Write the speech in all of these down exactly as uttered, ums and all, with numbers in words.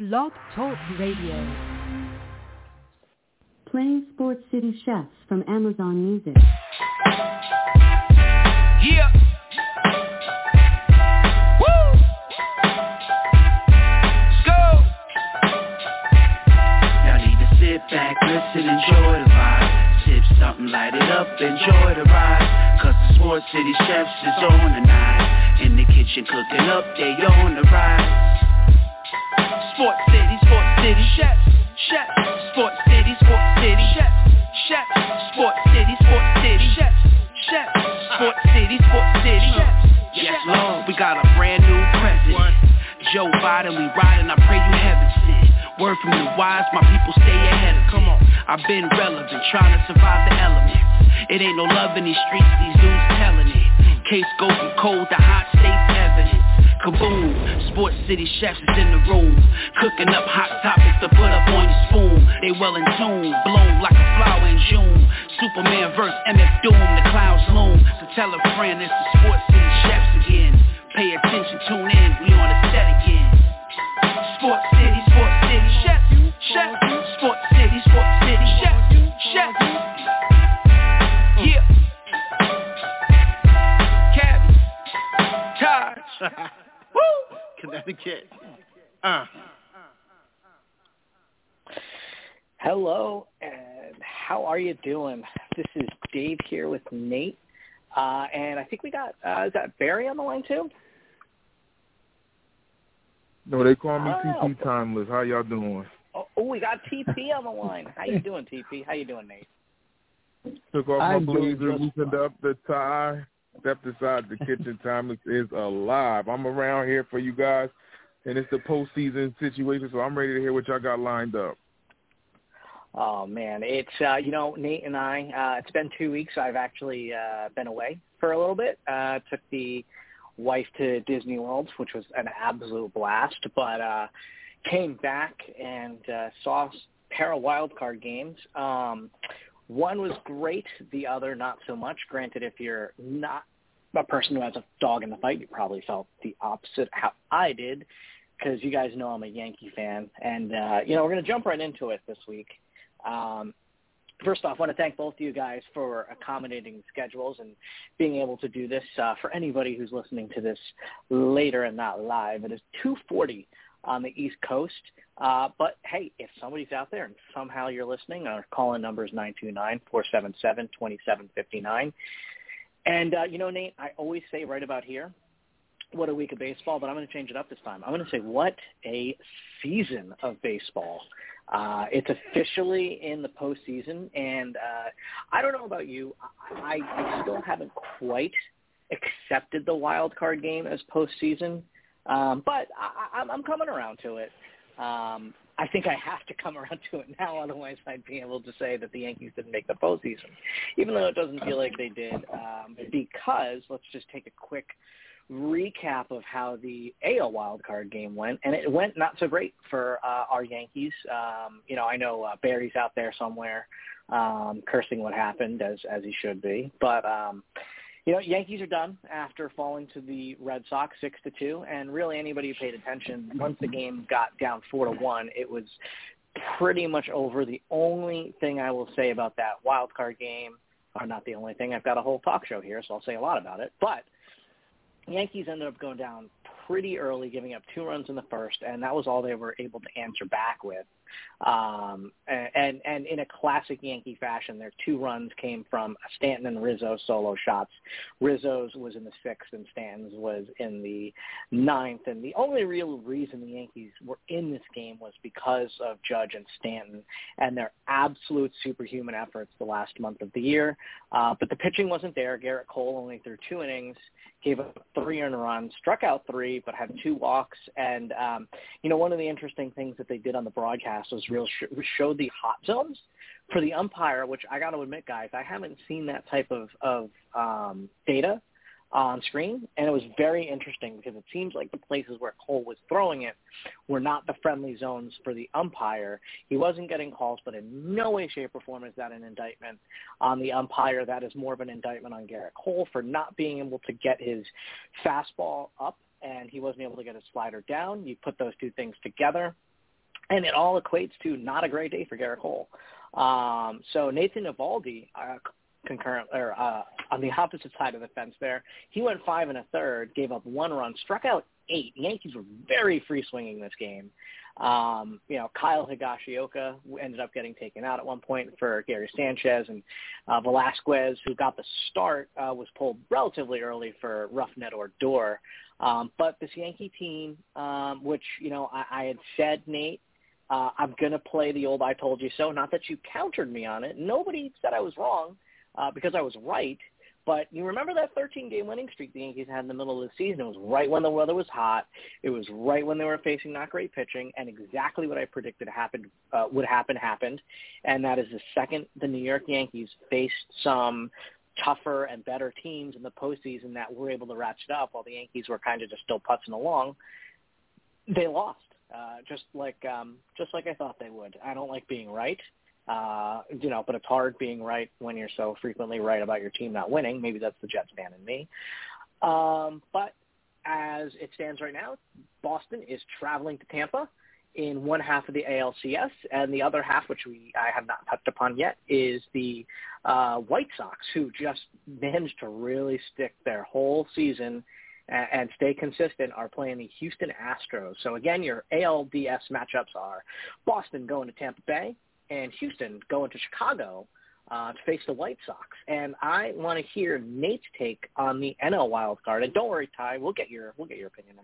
Blog Talk Radio. Playing Sports City Chefs from Amazon Music. Yeah. Woo. Let's go. Y'all need to sit back, listen, enjoy the vibe. Sip something, light it up, enjoy the ride. Cause the Sports City Chefs is on tonight. In the kitchen cooking up, they on the rise. Sports City, Sports City Chefs, Chefs. Sports City, Sports City Chefs, Chefs. Sports City, Sports City Chefs, Chefs. Sports City, Sports City Chefs. Yes, Lord, we got a brand new president. Joe Biden, we riding, I pray you heaven sent. Word from the wise, my people stay ahead of Come on, I've been relevant, trying to survive the elements. It ain't no love in these streets, these dudes telling it. Case go from cold to hot, states evidence. Kaboom, Sports City Chefs is in the room. Cooking up hot topics to put up on your spoon. They well in tune, blown like a flower in June. Superman versus M F Doom, the clouds loom. So tell a friend it's the Sports City Chefs again. Pay attention, tune in, we on the set again. Sports City, Sports City Chefs, Chefs. Sports City, Sports City Chefs, Chefs. Yeah. Cabby, Taj. Woo! Connecticut. Uh. Hello, and how are you doing? This is Dave here with Nate, uh, and I think we got uh, is that Barry on the line too? No, they call me oh. T P Timeless. How y'all doing? Oh, oh, we got T P on the line. How you doing, T P? How you doing, Nate? Took off I'm my blazer, loosened up the tie, stepped aside the kitchen. Timeless is alive. I'm around here for you guys, and it's the postseason situation, so I'm ready to hear what y'all got lined up. Oh, man. It's, uh, you know, Nate and I, uh, it's been two weeks. I've actually uh, been away for a little bit. Uh, took the wife to Disney World, which was an absolute blast, but uh, came back and uh, saw a pair of wild card games. Um, one was great, the other not so much. Granted, if you're not a person who has a dog in the fight, you probably felt the opposite how I did, because you guys know I'm a Yankee fan. And, uh, you know, we're going to jump right into it this week. Um, first off, I want to thank both of you guys for accommodating schedules and being able to do this. Uh, for anybody who's listening to this later and not live, it is two forty on the East Coast. Uh, but, hey, if somebody's out there and somehow you're listening, our call-in number is nine two nine, four seven seven, two seven five nine. And, uh, you know, Nate, I always say right about here, what a week of baseball, but I'm going to change it up this time. I'm going to say what a season of baseball. Uh, it's officially in the postseason, and uh, I don't know about you. I, I still haven't quite accepted the wild card game as postseason, um, but I, I'm, I'm coming around to it. Um, I think I have to come around to it now, otherwise I'd be able to say that the Yankees didn't make the postseason, even though it doesn't feel like they did, um, because let's just take a quick recap of how the A L wildcard game went, and it went not so great for uh, our Yankees. Um, you know, I know uh, Barry's out there somewhere um, cursing what happened, as as he should be. But um, you know, Yankees are done after falling to the Red Sox six to two, and really anybody who paid attention, once the game got down four to one, it was pretty much over. The only thing I will say about that wildcard game, or not the only thing, I've got a whole talk show here, so I'll say a lot about it, but Yankees ended up going down pretty early, giving up two runs in the first, and that was all they were able to answer back with. Um, and, and in a classic Yankee fashion, their two runs came from Stanton and Rizzo solo shots. Rizzo's was in the sixth, and Stanton's was in the ninth. And the only real reason the Yankees were in this game was because of Judge and Stanton and their absolute superhuman efforts the last month of the year. Uh, but the pitching wasn't there. Garrett Cole only threw two innings, gave up three earned runs, struck out three, but had two walks. And, um, you know, one of the interesting things that they did on the broadcast was real sh- showed the hot zones for the umpire, which I got to admit, guys, I haven't seen that type of, of um, data on screen, and it was very interesting because it seems like the places where Cole was throwing it were not the friendly zones for the umpire. He wasn't getting calls, but in no way, shape, or form is that an indictment on the umpire. That is more of an indictment on Garrett Cole for not being able to get his fastball up, and he wasn't able to get his slider down. You put those two things together, And it all equates to not a great day for Garrett Cole. Um, so Nathan Eovaldi, uh, concurrent or uh, on the opposite side of the fence there, he went five and a third, gave up one run, struck out eight. The Yankees were very free swinging this game. Um, you know, Kyle Higashioka ended up getting taken out at one point for Gary Sanchez, and uh, Velasquez, who got the start, uh, was pulled relatively early for Rougned Odor. Um, but this Yankee team, um, which, you know, I, I had said, Nate, uh, I'm going to play the old I told you so, not that you countered me on it. Nobody said I was wrong uh, because I was right. But you remember that thirteen-game winning streak the Yankees had in the middle of the season? It was right when the weather was hot. It was right when they were facing not great pitching, and exactly what I predicted happened uh, would happen happened, and that is the second the New York Yankees faced some tougher and better teams in the postseason that were able to ratchet up while the Yankees were kind of just still putzing along, they lost, uh, just like um, just like I thought they would. I don't like being right. Uh, you know, but it's hard being right when you're so frequently right about your team not winning. Maybe that's the Jets fan in me. Um, but as it stands right now, Boston is traveling to Tampa in one half of the A L C S, and the other half, which we I have not touched upon yet, is the uh, White Sox, who just managed to really stick their whole season and, and stay consistent, are playing the Houston Astros. So again, your A L D S matchups are Boston going to Tampa Bay, and Houston going to Chicago uh, to face the White Sox. And I want to hear Nate's take on the N L wild card. And don't worry, Ty, we'll get your we'll get your opinion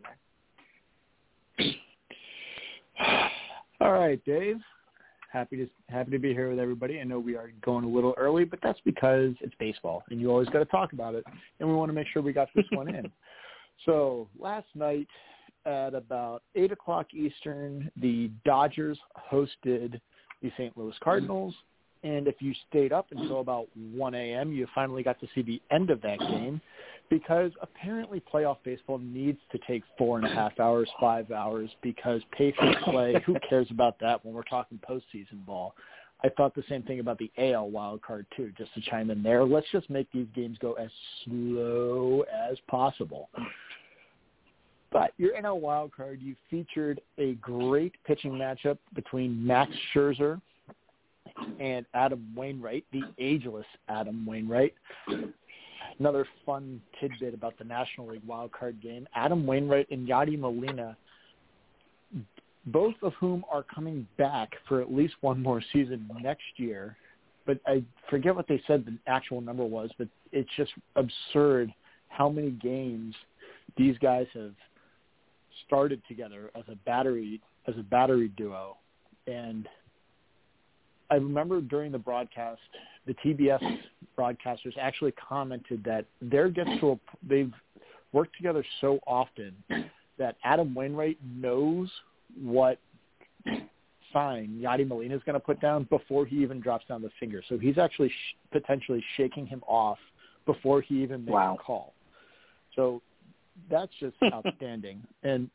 in there. All right, Dave. Happy to happy to be here with everybody. I know we are going a little early, but that's because it's baseball, and you always got to talk about it. And we want to make sure we got this one in. So last night at about eight o'clock Eastern, the Dodgers hosted the Saint Louis Cardinals, and if you stayed up until about one a.m., you finally got to see the end of that game, because apparently playoff baseball needs to take four and a half hours, five hours, because pay-for play, who cares about that when we're talking postseason ball? I thought the same thing about the A L wild card, too, just to chime in there. Let's just make these games go as slow as possible. But your N L wild card, you featured a great pitching matchup between Max Scherzer and Adam Wainwright, the ageless Adam Wainwright. Another fun tidbit about the National League wild card game, Adam Wainwright and Yadi Molina, both of whom are coming back for at least one more season next year. But I forget what they said the actual number was, but it's just absurd how many games these guys have started together as a battery as a battery duo. And I remember during the broadcast, the T B S broadcasters actually commented that their gets to a, they've worked together so often that Adam Wainwright knows what sign Yadi Molina is going to put down before he even drops down the finger. So he's actually sh- potentially shaking him off before he even makes wow. a call. So that's just outstanding. And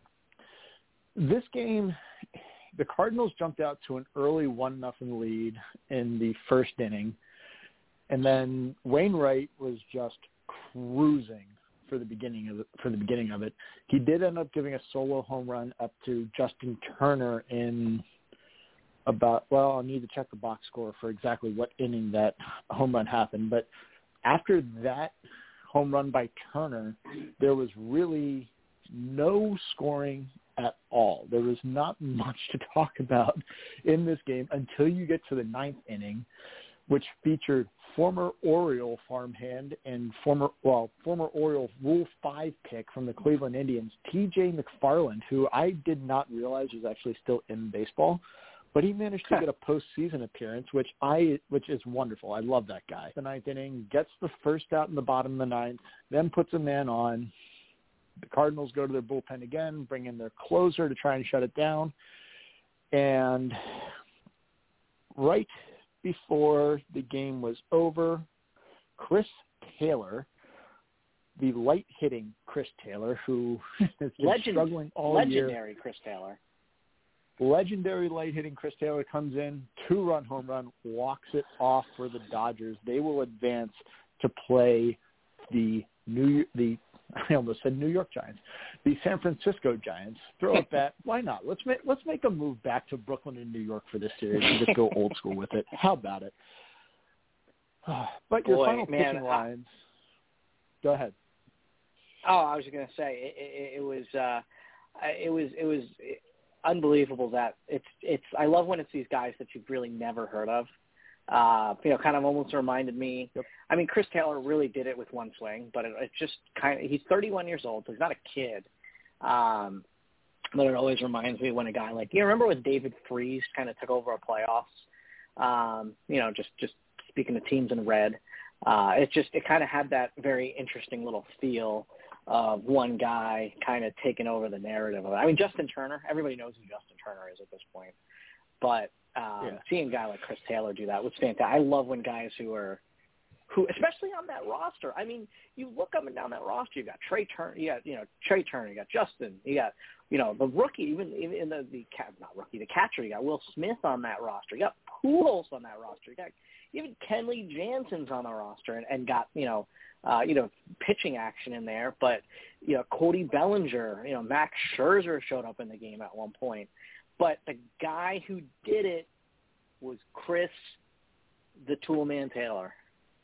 this game, the Cardinals jumped out to an early one nothing lead in the first inning, and then Wainwright was just cruising for the beginning of it, for the beginning of it. He did end up giving a solo home run up to Justin Turner in about, well, I'll need to check the box score for exactly what inning that home run happened, but after that home run by Turner, there was really no scoring at all. There was not much to talk about in this game until you get to the ninth inning, which featured former Oriole farmhand and former, well, former Oriole Rule five pick from the Cleveland Indians, T J McFarland, who I did not realize was actually still in baseball, but he managed to get a postseason appearance, which I, which is wonderful. I love that guy. The ninth inning, gets the first out in the bottom of the ninth, then puts a man on. The Cardinals go to their bullpen again, bring in their closer to try and shut it down. And right before the game was over, Chris Taylor, the light-hitting Chris Taylor, who has been Legend, struggling all legendary year. Legendary Chris Taylor. Legendary light-hitting Chris Taylor comes in, two-run home run, walks it off for the Dodgers. They will advance to play the New the I almost said New York Giants, the San Francisco Giants. Throw a bat. Why not? Let's make let's make a move back to Brooklyn and New York for this series and just go old school with it. How about it? But your Boy, final man, pitching lines. I, go ahead. Oh, I was going to say it, it, it was uh, it was it was unbelievable that it's it's. I love when it's these guys that you've really never heard of. Uh, you know, kind of almost reminded me. Yep. I mean, Chris Taylor really did it with one swing, but it, it just kind of. He's thirty-one years old, so he's not a kid. Um, but it always reminds me when a guy like you remember when David Freese kind of took over a playoffs. Um, you know, just just speaking of teams in red, uh, it just it kind of had that very interesting little feel of one guy kind of taking over the narrative of it. I mean, Justin Turner. Everybody knows who Justin Turner is at this point, but. Um, yeah. Seeing a guy like Chris Taylor do that was fantastic. I love when guys who are, who especially on that roster. I mean, you look up and down that roster. You got Trey Turner. You got you know Trey Turner. You got Justin. You got you know the rookie. Even even in the the not rookie the catcher. You got Will Smith on that roster. You got Pujols on that roster. You got even Kenley Jansen's on the roster and, and got you know uh, you know pitching action in there. But you know Cody Bellinger. You know Max Scherzer showed up in the game at one point. But the guy who did it was Chris the Toolman Taylor.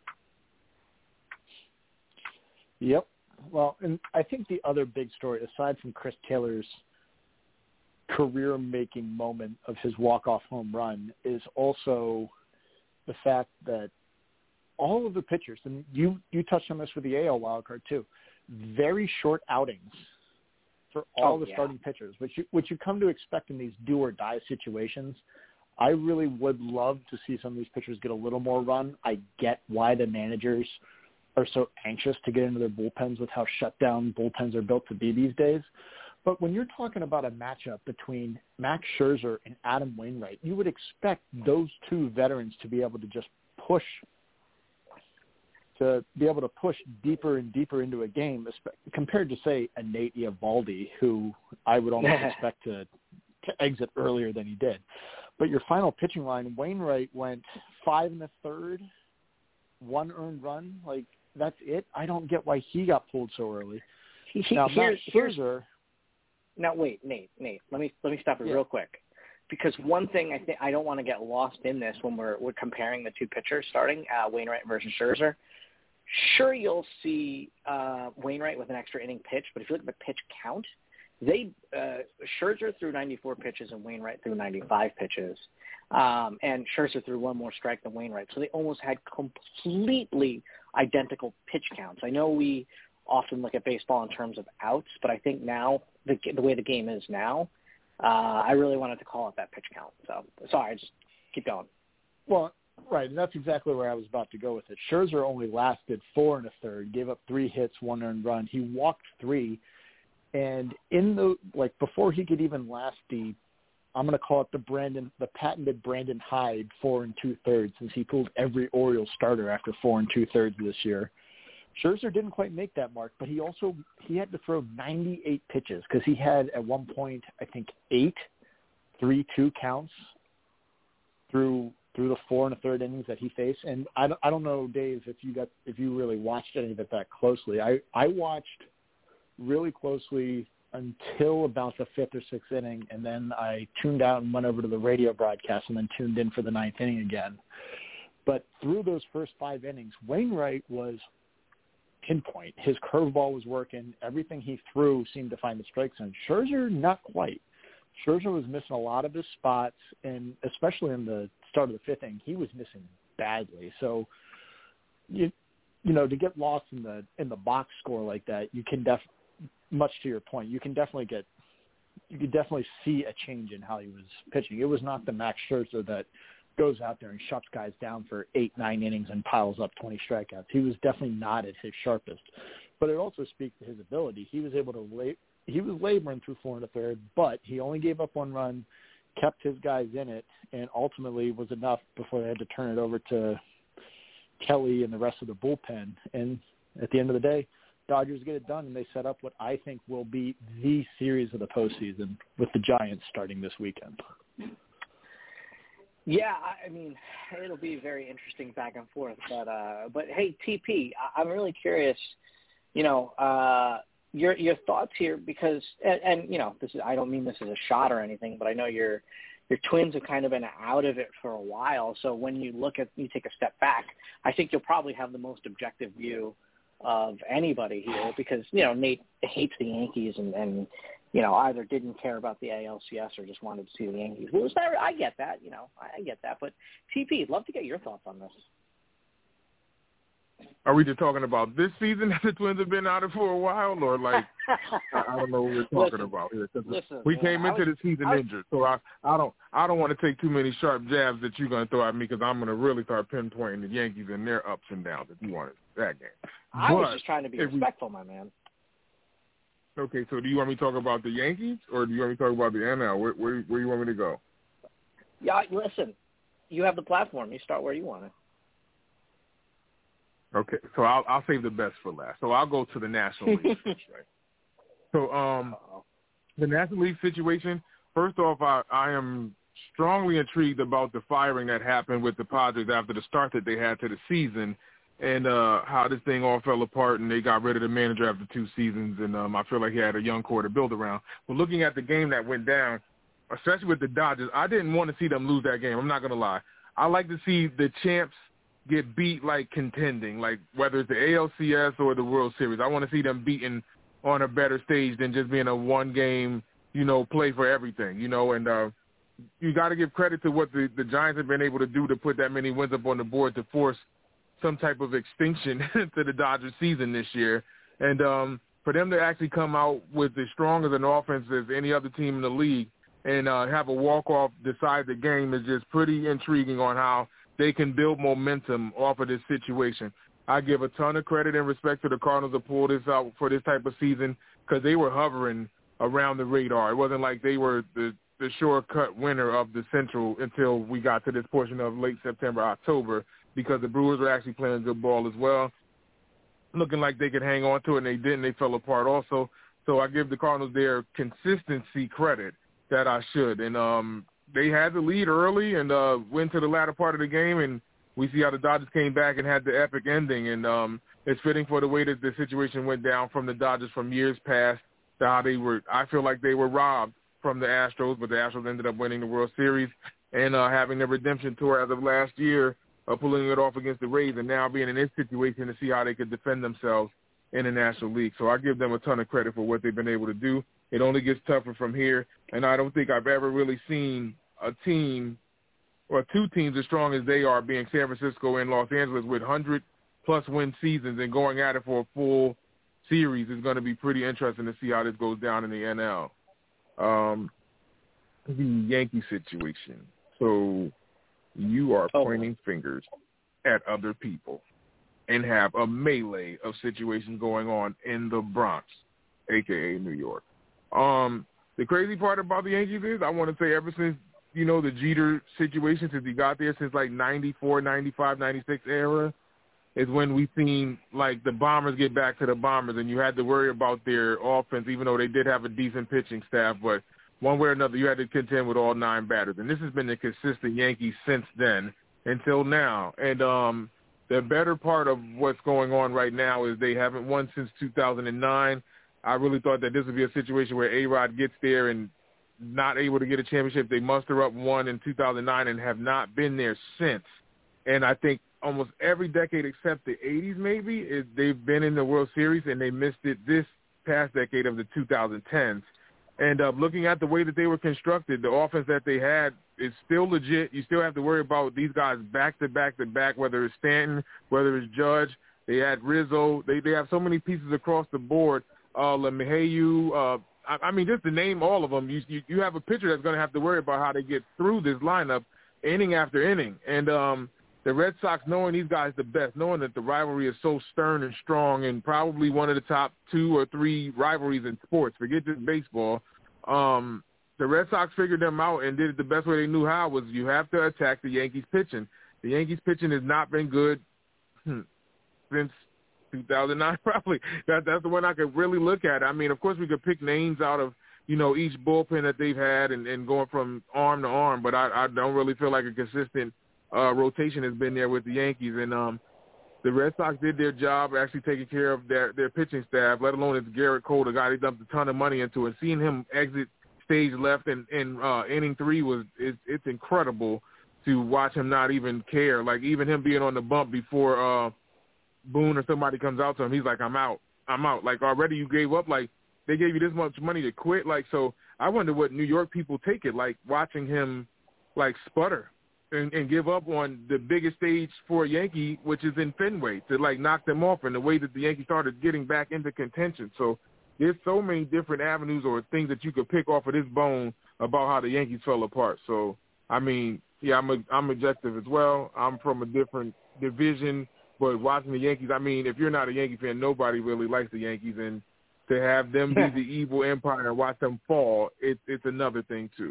Yep. Well, and I think the other big story, aside from Chris Taylor's career-making moment of his walk-off home run, is also the fact that all of the pitchers, and you, you touched on this with the A L wildcard too, very short outings for all oh, the yeah. starting pitchers, which you, which you come to expect in these do-or-die situations. I really would love to see some of these pitchers get a little more run. I get why the managers are so anxious to get into their bullpens with how shut down bullpens are built to be these days. But when you're talking about a matchup between Max Scherzer and Adam Wainwright, you would expect those two veterans to be able to just push to be able to push deeper and deeper into a game compared to, say, a Nate Eovaldi, who I would almost expect to, to exit earlier than he did. But your final pitching line, Wainwright went five in the third, one earned run. Like, that's it. I don't get why he got pulled so early. He, he, now, here's, Max Scherzer. Now, wait, Nate, Nate, let me let me stop you yeah. real quick. Because one thing I think I don't want to get lost in this when we're we're comparing the two pitchers starting, uh, Wainwright versus Scherzer. Sure, you'll see uh, Wainwright with an extra inning pitch, but if you look at the pitch count, they uh, Scherzer threw ninety-four pitches and Wainwright threw ninety-five pitches, um, and Scherzer threw one more strike than Wainwright. So they almost had completely identical pitch counts. I know we often look at baseball in terms of outs, but I think now the the way the game is now, uh, I really wanted to call it that pitch count. So sorry, just keep going. Well. Right, and that's exactly where I was about to go with it. Scherzer only lasted four and a third, gave up three hits, one earned run. He walked three, and in the like before he could even last the, I'm going to call it the Brandon, the patented Brandon Hyde four and two thirds, since he pulled every Orioles starter after four and two thirds this year. Scherzer didn't quite make that mark, but he also he had to throw ninety-eight pitches because he had at one point I think eight three two counts through. through the four and a third innings that he faced. And I don't, I don't know, Dave, if you got, if you really watched any of it that closely. I, I watched really closely until about the fifth or sixth inning, and then I tuned out and went over to the radio broadcast and then tuned in for the ninth inning again. But through those first five innings, Wainwright was pinpoint. His curveball was working. Everything he threw seemed to find the strike zone. Scherzer, not quite. Scherzer was missing a lot of his spots, and especially in the start of the fifth inning, he was missing badly. So, you you know, to get lost in the in the box score like that, you can def much to your point, you can definitely get you could definitely see a change in how he was pitching. It was not the Max Scherzer that goes out there and shuts guys down for eight, nine innings and piles up twenty strikeouts. He was definitely not at his sharpest. But it also speaks to his ability. He was able to lay He was laboring through four and a third, but he only gave up one run, kept his guys in it, and ultimately was enough before they had to turn it over to Kelly and the rest of the bullpen. And at the end of the day, Dodgers get it done, and they set up what I think will be the series of the postseason with the Giants starting this weekend. Yeah, I mean, it'll be very interesting back and forth. But, uh, but hey, T P, I'm really curious. you know, uh, your your thoughts here, because and, and you know, this is I don't mean this as a shot or anything, but I know your your Twins have kind of been out of it for a while. So when you look at you take a step back, I think you'll probably have the most objective view of anybody here, because you know Nate hates the Yankees and, and you know either didn't care about the A L C S or just wanted to see the Yankees lose. I get that, you know, I get that. But T P, I'd love to get your thoughts on this. Are we just talking about this season that the Twins have been out of for a while, or like I don't know what we're talking listen, about here? Listen, we man, came into was, the season was, injured, so I I don't I don't want to take too many sharp jabs that you're going to throw at me, because I'm going to really start pinpointing the Yankees and their ups and downs if you wanted that game. I but was just trying to be respectful, we, my man. Okay, so do you want me to talk about the Yankees, or do you want me to talk about the N L? Where, where, where do you want me to go? Yeah, listen, you have the platform. You start where you want to. Okay, so I'll, I'll save the best for last. So I'll go to the National League. Right? So um, the National League situation, first off, I, I am strongly intrigued about the firing that happened with the Padres after the start that they had to the season, and uh, how this thing all fell apart, and they got rid of the manager after two seasons, and um, I feel like he had a young core to build around. But looking at the game that went down, especially with the Dodgers, I didn't want to see them lose that game. I'm not going to lie. I like to see the champs get beat like contending, like whether it's the A L C S or the World Series. I want to see them beaten on a better stage than just being a one-game, you know, play for everything, you know, and uh, you got to give credit to what the, the Giants have been able to do to put that many wins up on the board to force some type of extinction to the Dodgers season this year. And um, for them to actually come out with as strong as an offense as any other team in the league and uh, have a walk-off decide the game is just pretty intriguing on how they can build momentum off of this situation. I give a ton of credit and respect to the Cardinals to pull this out for this type of season, because they were hovering around the radar. It wasn't like they were the, the shortcut winner of the Central until we got to this portion of late September, October, because the Brewers were actually playing good ball as well, looking like they could hang on to it, and they didn't. They fell apart also. So I give the Cardinals their consistency credit that I should. And um, they had the lead early and uh, went to the latter part of the game, and we see how the Dodgers came back and had the epic ending. And um, it's fitting for the way that the situation went down from the Dodgers from years past to how they were – I feel like they were robbed from the Astros, but the Astros ended up winning the World Series and uh, having the redemption tour as of last year, uh, pulling it off against the Rays, and now being in this situation to see how they could defend themselves in the National League. So I give them a ton of credit for what they've been able to do. It only gets tougher from here, and I don't think I've ever really seen a team or two teams as strong as they are, being San Francisco and Los Angeles, with one hundred plus win seasons and going at it for a full series. Is going to be pretty interesting to see how this goes down in the N L. Um, the Yankee situation. So you are pointing oh. fingers at other people and have a melee of situations going on in the Bronx, a k a. New York. Um, the crazy part about the Yankees is, I want to say ever since, you know, the Jeter situation, since he got there, since like ninety-four, ninety-five, ninety-six era, is when we've seen, like, the Bombers get back to the Bombers, and you had to worry about their offense, even though they did have a decent pitching staff, but one way or another you had to contend with all nine batters. And this has been the consistent Yankees since then until now. And um, the better part of what's going on right now is they haven't won since two thousand nine. I really thought that this would be a situation where A-Rod gets there and not able to get a championship. They muster up one in two thousand nine and have not been there since. And I think almost every decade except the eighties maybe, is they've been in the World Series, and they missed it this past decade of the two thousand tens. And uh, looking at the way that they were constructed, the offense that they had is still legit. You still have to worry about these guys back-to-back-to-back, whether it's Stanton, whether it's Judge. They had Rizzo. They they have so many pieces across the board. Uh, LeMahieu, uh, I, I mean, just to name all of them, you, you, you have a pitcher that's going to have to worry about how they get through this lineup inning after inning. And um, the Red Sox, knowing these guys the best, knowing that the rivalry is so stern and strong and probably one of the top two or three rivalries in sports, forget just baseball, um, the Red Sox figured them out and did it the best way they knew how, was you have to attack the Yankees pitching. The Yankees pitching has not been good hmm, since two thousand nine, probably. That, that's the one I could really look at. I mean, of course, we could pick names out of, you know, each bullpen that they've had and, and going from arm to arm, but I, I don't really feel like a consistent uh, rotation has been there with the Yankees. And um, the Red Sox did their job actually taking care of their, their pitching staff, let alone it's Garrett Cole, the guy they dumped a ton of money into, and seeing him exit stage left in, in uh, inning three was it's, it's incredible to watch him not even care. Like, even him being on the bump before uh, Boone or somebody comes out to him, he's like, I'm out. I'm out. Like, already you gave up. Like, they gave you this much money to quit. Like, so I wonder what New York people take it, like, watching him, like, sputter and, and give up on the biggest stage for a Yankee, which is in Fenway, to, like, knock them off in the way that the Yankees started getting back into contention. So there's so many different avenues or things that you could pick off of this bone about how the Yankees fell apart. So, I mean, yeah, I'm a, I'm objective as well. I'm from a different division, but watching the Yankees, I mean, if you're not a Yankee fan, nobody really likes the Yankees, and to have them be the evil empire and watch them fall, it, it's another thing too.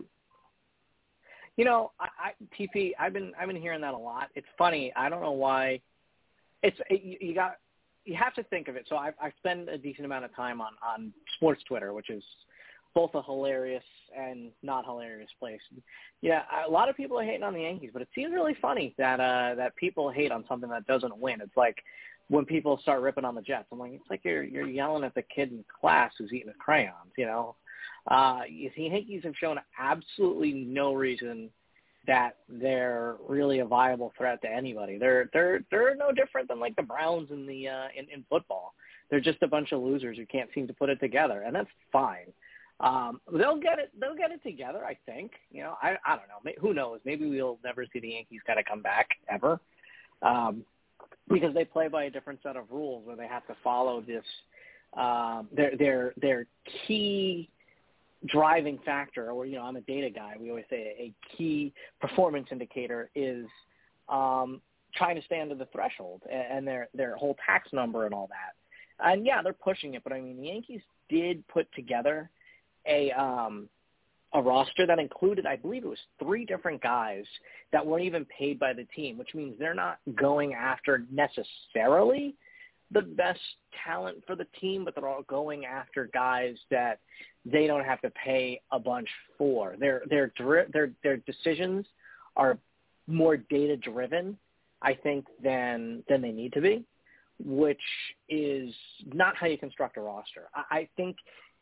You know, I, I, T P, I've been I've been hearing that a lot. It's funny. I don't know why. It's it, you, you got you have to think of it. So I I spend a decent amount of time on on sports Twitter, which is both a hilarious and not hilarious place. Yeah, a lot of people are hating on the Yankees, but it seems really funny that uh, that people hate on something that doesn't win. It's like when people start ripping on the Jets. I'm like, it's like you're you're yelling at the kid in class who's eating crayons, you know. Uh, the Yankees have shown absolutely no reason that they're really a viable threat to anybody. They're they're they're no different than like the Browns in the uh, in, in football. They're just a bunch of losers who can't seem to put it together, and that's fine. Um, they'll get it. They'll get it together, I think. You know, I I don't know. Who knows? Maybe we'll never see the Yankees kind of come back ever, um, because they play by a different set of rules where they have to follow this. Um, their their their key driving factor, or, you know, I'm a data guy. We always say a key performance indicator is um, trying to stay under the threshold and their, their whole tax number and all that. And, yeah, they're pushing it. But, I mean, the Yankees did put together a um, a roster that included, I believe it was three different guys that weren't even paid by the team, which means they're not going after necessarily the best talent for the team, but they're all going after guys that they don't have to pay a bunch for. Their their their their decisions are more data driven, I think, than than they need to be, which is not how you construct a roster. I, I think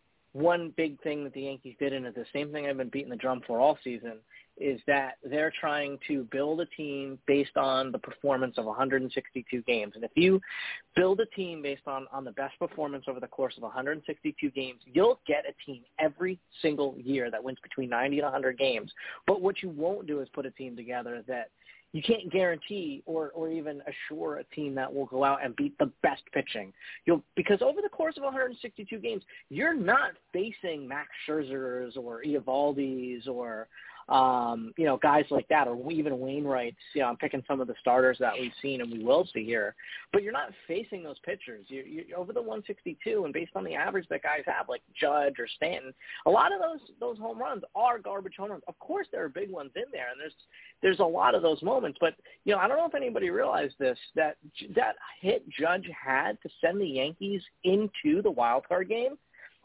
one big thing that the Yankees did, and it's the same thing I've been beating the drum for all season, is that they're trying to build a team based on the performance of one hundred sixty-two games. And if you build a team based on, on the best performance over the course of one hundred sixty-two games, you'll get a team every single year that wins between ninety and one hundred games. But what you won't do is put a team together that you can't guarantee or, or even assure a team that will go out and beat the best pitching. You'll because over the course of one hundred sixty-two games, you're not facing Max Scherzers or Eovaldi's or Um, you know, guys like that, or even Wainwright's. You know, I'm picking some of the starters that we've seen and we will see here. But you're not facing those pitchers. You're, you're over the one sixty-two, and based on the average that guys have, like Judge or Stanton, a lot of those those home runs are garbage home runs. Of course, there are big ones in there, and there's there's a lot of those moments. But you know, I don't know if anybody realized this that that hit Judge had to send the Yankees into the wild card game.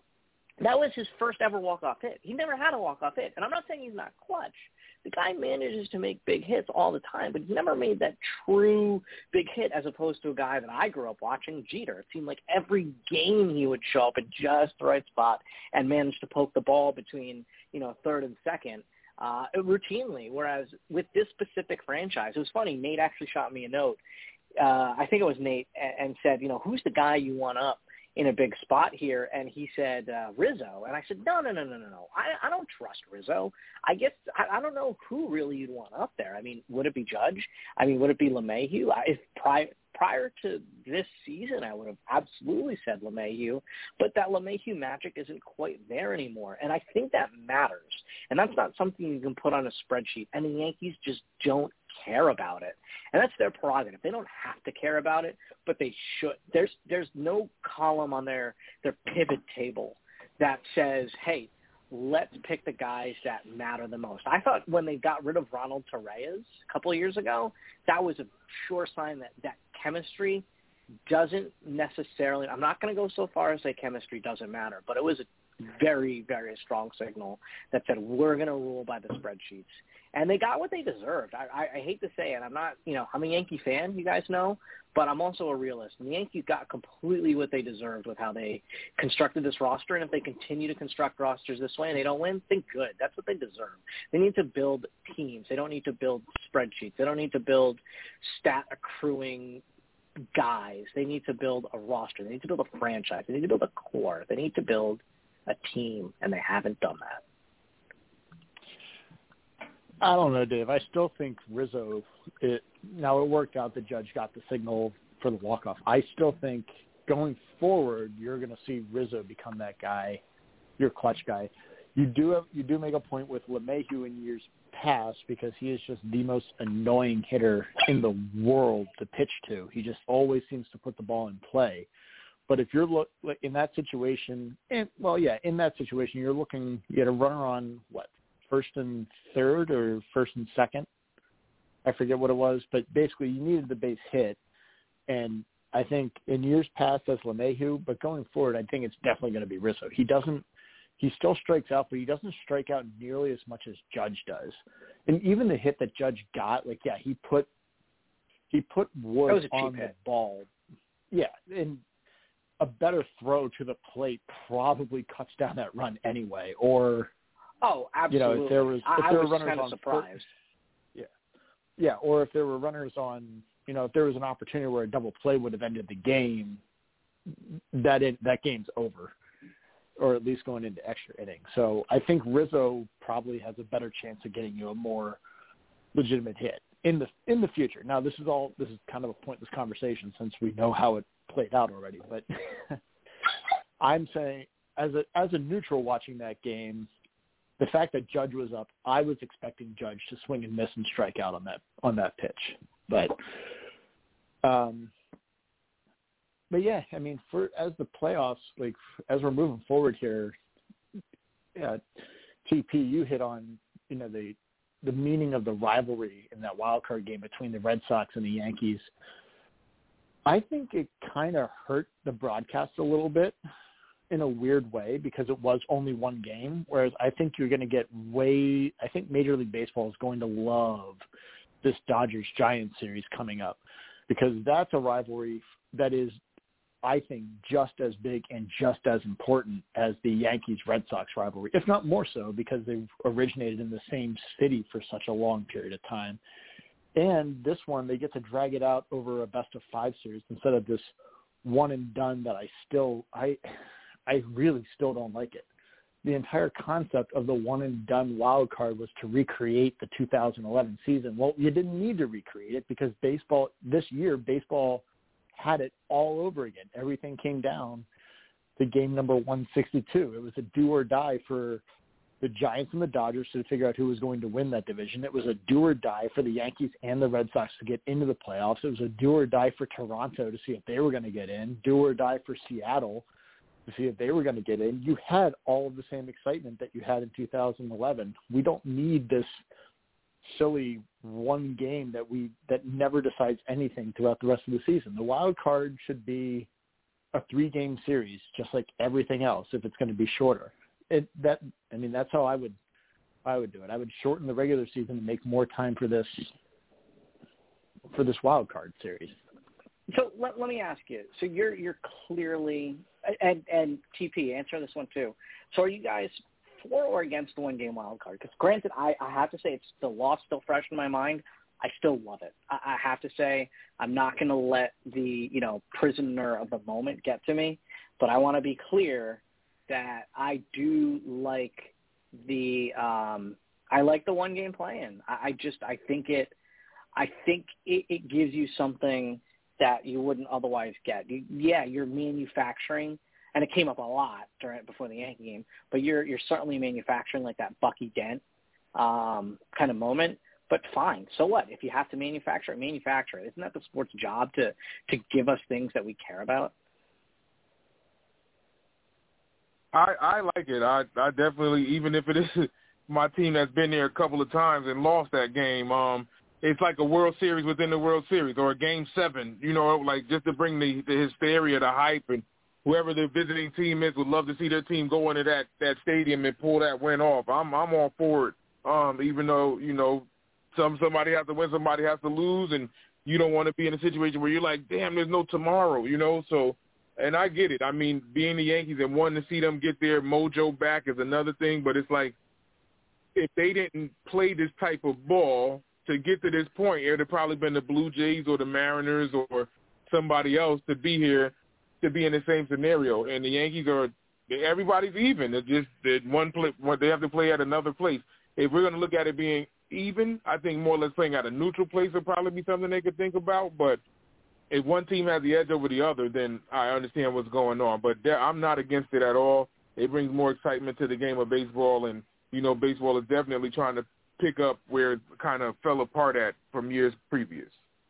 That was his first ever walk-off hit. He never had a walk-off hit. And I'm not saying he's not clutch. The guy manages to make big hits all the time, but he's never made that true big hit as opposed to a guy that I grew up watching, Jeter. It seemed like every game he would show up at just the right spot and manage to poke the ball between, you know, third and second uh, routinely. Whereas with this specific franchise, it was funny. Nate actually shot me a note. Uh, I think it was Nate, and, and said, you know, who's the guy you want up in a big spot here? And he said uh, Rizzo. And I said, no, no, no, no, no, no. I, I don't trust Rizzo. I guess I, I don't know who really you'd want up there. I mean, would it be Judge? I mean, would it be LeMahieu? I, if prior, prior to this season, I would have absolutely said LeMahieu, but that LeMahieu magic isn't quite there anymore. And I think that matters. And that's not something you can put on a spreadsheet. And the Yankees just don't care about it. And that's their prerogative. They don't have to care about it, but they should. There's there's no column on their, their pivot table that says, hey, let's pick the guys that matter the most. I thought when they got rid of Ronald Torreyes a couple of years ago, that was a sure sign that that chemistry doesn't necessarily – I'm not going to go so far as say chemistry doesn't matter, but it was a very, very strong signal that said we're going to rule by the spreadsheets. And they got what they deserved. I, I, I hate to say it. I'm not, you know, I'm a Yankee fan, you guys know, but I'm also a realist. And the Yankees got completely what they deserved with how they constructed this roster. And if they continue to construct rosters this way and they don't win, think good. That's what they deserve. They need to build teams. They don't need to build spreadsheets. They don't need to build stat accruing guys. They need to build a roster. They need to build a franchise. They need to build a core. They need to build a team, and they haven't done that. I don't know, Dave. I still think Rizzo, it, now it worked out the Judge got the signal for the walk-off. I still think going forward, you're going to see Rizzo become that guy, your clutch guy. You do have, you do make a point with LeMahieu in years past because he is just the most annoying hitter in the world to pitch to. He just always seems to put the ball in play. But if you're look in that situation, and well, yeah, in that situation, you're looking, you had a runner on what? First and third or first and second. I forget what it was, but basically you needed the base hit. And I think in years past that's LeMahieu, but going forward, I think it's definitely going to be Rizzo. He doesn't, he still strikes out, but he doesn't strike out nearly as much as Judge does. And even the hit that Judge got, like, yeah, he put, he put Wood on the ball. Yeah. And a better throw to the plate probably cuts down that run anyway, or, Oh, absolutely. You know, if there was, if I, there I were was runners kind of on surprised. First, yeah, yeah, or if there were runners on, you know, if there was an opportunity where a double play would have ended the game, that it, that game's over, or at least going into extra innings. So I think Rizzo probably has a better chance of getting you a more legitimate hit in the in the future. Now, this is all this is kind of a pointless conversation since we know how it played out already. But I'm saying, as a as a neutral watching that game, the fact that Judge was up, I was expecting Judge to swing and miss and strike out on that on that pitch. But, um, but yeah, I mean, for as the playoffs, like as we're moving forward here, yeah, T P, you hit on you know the the meaning of the rivalry in that wild card game between the Red Sox and the Yankees. I think it kind of hurt the broadcast a little bit in a weird way because it was only one game, whereas I think you're going to get way – I think Major League Baseball is going to love this Dodgers-Giants series coming up because that's a rivalry that is, I think, just as big and just as important as the Yankees-Red Sox rivalry, if not more so because they've originated in the same city for such a long period of time. And this one, they get to drag it out over a best-of-five series instead of this one-and-done that I still – I. I really still don't like it. The entire concept of the one-and-done wild card was to recreate the two thousand eleven season. Well, you didn't need to recreate it because baseball this year, baseball had it all over again. Everything came down to game number one sixty-two. It was a do-or-die for the Giants and the Dodgers to figure out who was going to win that division. It was a do-or-die for the Yankees and the Red Sox to get into the playoffs. It was a do-or-die for Toronto to see if they were going to get in, do-or-die for Seattle to see if they were going to get in. You had all of the same excitement that you had in two thousand eleven. We don't need this silly one game that we that never decides anything throughout the rest of the season. The wild card should be a three-game series, just like everything else. If it's going to be shorter, it that I mean that's how I would I would do it. I would shorten the regular season and make more time for this for this wild card series. So let, let me ask you. So you're you're clearly and and T P answer this one too. So are you guys for or against the one game wild card? Because granted, I, I have to say it's the law still fresh in my mind. I still love it. I, I have to say I'm not going to let the you know prisoner of the moment get to me. But I want to be clear that I do like the um, I like the one game play-in. I, I just I think it I think it, it gives you something that you wouldn't otherwise get. You, yeah, you're manufacturing, and it came up a lot during before the Yankee game, but you're you're certainly manufacturing like that Bucky Dent um, kind of moment. But fine, so what? If you have to manufacture it, manufacture it. Isn't that the sport's job to to give us things that we care about? I, I like it. I, I definitely, even if it is my team that's been there a couple of times and lost that game, um, it's like a World Series within the World Series or a Game Seven, you know, like just to bring the, the hysteria, the hype, and whoever the visiting team is would love to see their team go into that, that stadium and pull that win off. I'm I'm all for it. Um, even though, you know, some somebody has to win, somebody has to lose, and you don't want to be in a situation where you're like, damn, there's no tomorrow, you know. So, and I get it. I mean, being the Yankees and wanting to see them get their mojo back is another thing, but it's like if they didn't play this type of ball to get to this point, it would have probably been the Blue Jays or the Mariners or somebody else to be here to be in the same scenario. And the Yankees are everybody's even. It's just that one play, they have to play at another place. If we're going to look at it being even, I think more or less playing at a neutral place would probably be something they could think about. But if one team has the edge over the other, then I understand what's going on. But there, I'm not against it at all. It brings more excitement to the game of baseball, and, you know, baseball is definitely trying to pick up where it kind of fell apart at from years previous.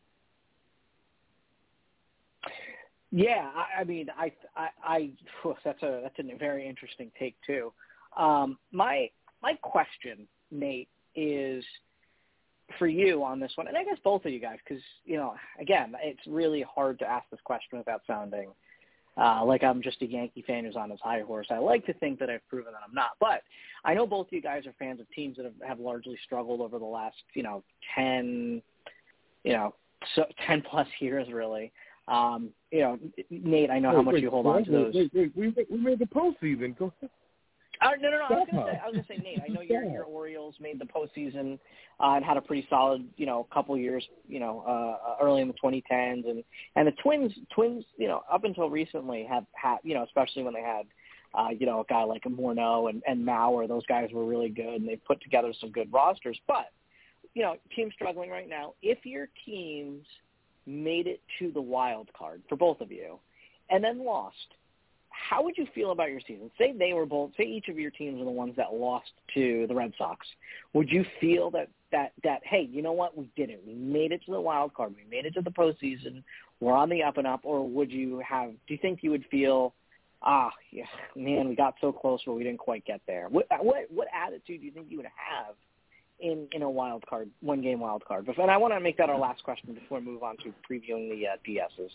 Yeah, I, I mean, I, I, I that's a that's a very interesting take too. Um, my my question, Nate, is for you on this one, and I guess both of you guys, because, you know, again, it's really hard to ask this question without sounding uh, like I'm just a Yankee fan who's on his high horse. I like to think that I've proven that I'm not, but I know both of you guys are fans of teams that have, have largely struggled over the last, you know, ten, you know, so ten plus years, really. Um, you know, Nate, I know wait, how much wait, you hold wait, on to those. Wait, wait, wait. We, we made the postseason. Go ahead. Uh, no, no, no. I was going to say, I was going to say, Nate, I know your your Orioles made the postseason uh, and had a pretty solid, you know, couple years, you know, uh, early in the twenty tens, and and the Twins, Twins, you know, up until recently have had, you know, especially when they had, uh, you know, a guy like Morneau and and Mauer, those guys were really good, and they put together some good rosters. But, you know, teams struggling right now. If your teams made it to the wild card for both of you, and then lost, how would you feel about your season? Say they were both, say each of your teams were the ones that lost to the Red Sox. Would you feel that, that, that, hey, you know what, we did it. We made it to the wild card. We made it to the postseason. We're on the up and up. Or would you have, do you think you would feel, ah, yeah, man, we got so close, but we didn't quite get there? What, what, what attitude do you think you would have in, in a wild card, one game wild card? And I want to make that our last question before we move on to previewing the uh, D Ss.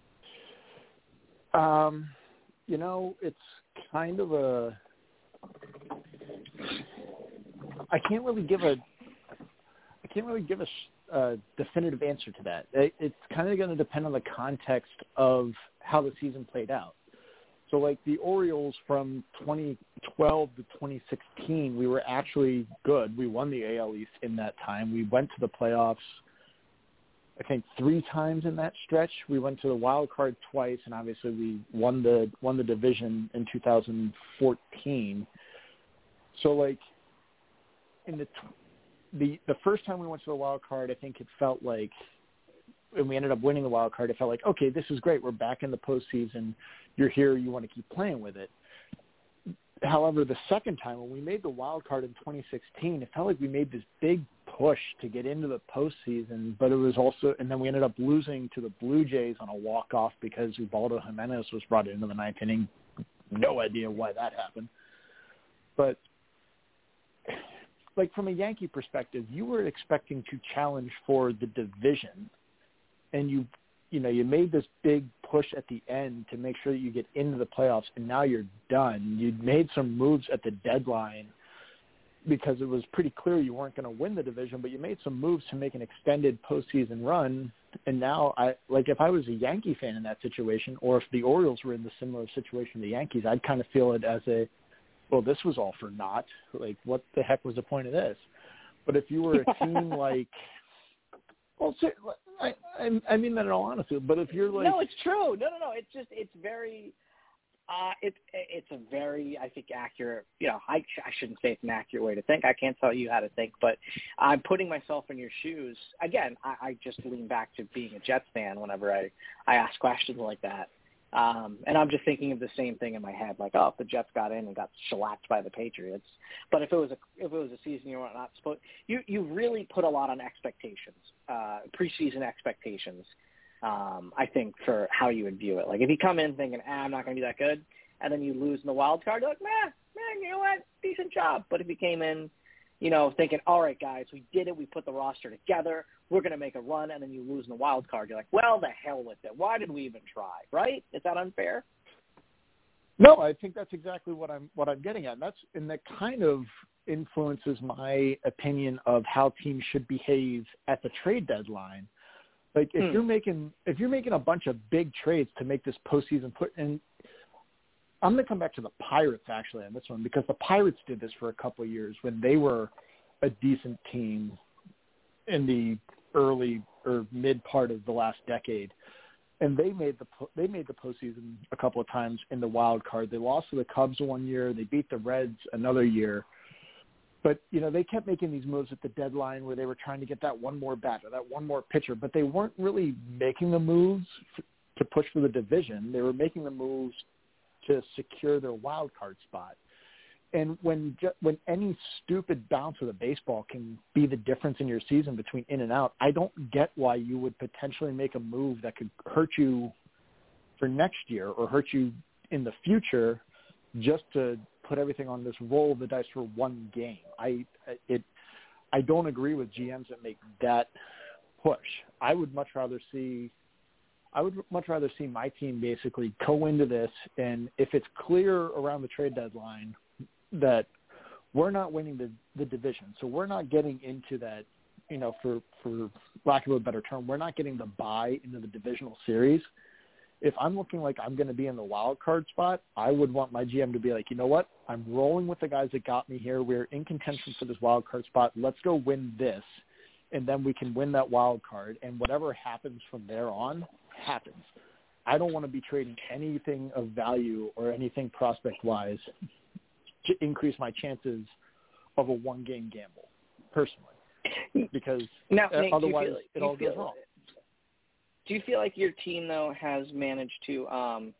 Um, You know, it's kind of a – I can't really give a – I can't really give a, a definitive answer to that. It, it's kind of going to depend on the context of how the season played out. So, like, the Orioles from twenty twelve to twenty sixteen, we were actually good. We won the A L East in that time. We went to the playoffs – I think three times in that stretch. We went to the wild card twice, and obviously we won the won the division in two thousand fourteen. So, like, in the the the first time we went to the wild card, I think it felt like, and we ended up winning the wild card. It felt like, okay, this is great. We're back in the postseason. You're here. You want to keep playing with it. However, the second time when we made the wild card in twenty sixteen, it felt like we made this big push to get into the postseason, but it was also, and then we ended up losing to the Blue Jays on a walk-off because Ubaldo Jimenez was brought into the ninth inning. No idea why that happened. But, like, from a Yankee perspective, you were expecting to challenge for the division, and you, you know, you made this big push at the end to make sure that you get into the playoffs, and now you're done. You'd made some moves at the deadline because it was pretty clear you weren't going to win the division, but you made some moves to make an extended postseason run. And now, I like if I was a Yankee fan in that situation, or if the Orioles were in the similar situation the Yankees, I'd kind of feel it as a, well, this was all for naught. Like, what the heck was the point of this? But if you were a team like, well, I, I, I mean that in all honesty, but if you're like... No, it's true. No, no, no. It's just, it's very... Uh, it, it's a very, I think, accurate, you know, I, I shouldn't say it's an accurate way to think. I can't tell you how to think, but I'm putting myself in your shoes. Again, I, I just lean back to being a Jets fan whenever I, I ask questions like that. Um, and I'm just thinking of the same thing in my head, like, oh, if the Jets got in and got shellacked by the Patriots. But if it was a if it was a season you were not supposed, you you really put a lot on expectations, uh, preseason expectations. Um, I think for how you would view it. Like if you come in thinking, ah, I'm not going to be that good, and then you lose in the wild card, you're like, man, man, you know what, decent job. But if you came in, you know, thinking, all right, guys, we did it, we put the roster together, we're going to make a run, and then you lose in the wild card, you're like, well, the hell with it. Why did we even try, right? Is that unfair? No, I think that's exactly what I'm what I'm getting at. And that's and that kind of influences my opinion of how teams should behave at the trade deadline. Like if hmm. you're making if you're making a bunch of big trades to make this postseason put in, I'm going to come back to the Pirates actually on this one, because the Pirates did this for a couple of years when they were a decent team in the early or mid part of the last decade. And they made the they made the postseason a couple of times in the wild card. They lost to the Cubs one year. They beat the Reds another year. But, you know, they kept making these moves at the deadline where they were trying to get that one more batter, that one more pitcher. But they weren't really making the moves f- to push for the division. They were making the moves to secure their wild card spot. And when when any stupid bounce of the baseball can be the difference in your season between in and out, I don't get why you would potentially make a move that could hurt you for next year or hurt you in the future just to put everything on this roll of the dice for one game. I it I don't agree with G Ms that make that push. I would much rather see I would much rather see my team basically go into this, and if it's clear around the trade deadline that we're not winning the, the division, so we're not getting into that, you know, for, for lack of a better term, we're not getting the bye into the divisional series. If I'm looking like I'm going to be in the wild card spot, I would want my G M to be like, you know what, I'm rolling with the guys that got me here. We're in contention for this wild card spot. Let's go win this, and then we can win that wild card, and whatever happens from there on happens. I don't want to be trading anything of value or anything prospect-wise to increase my chances of a one-game gamble, personally, because now, Nate, otherwise feel, it all goes wrong. Do you feel like your team, though, has managed to um,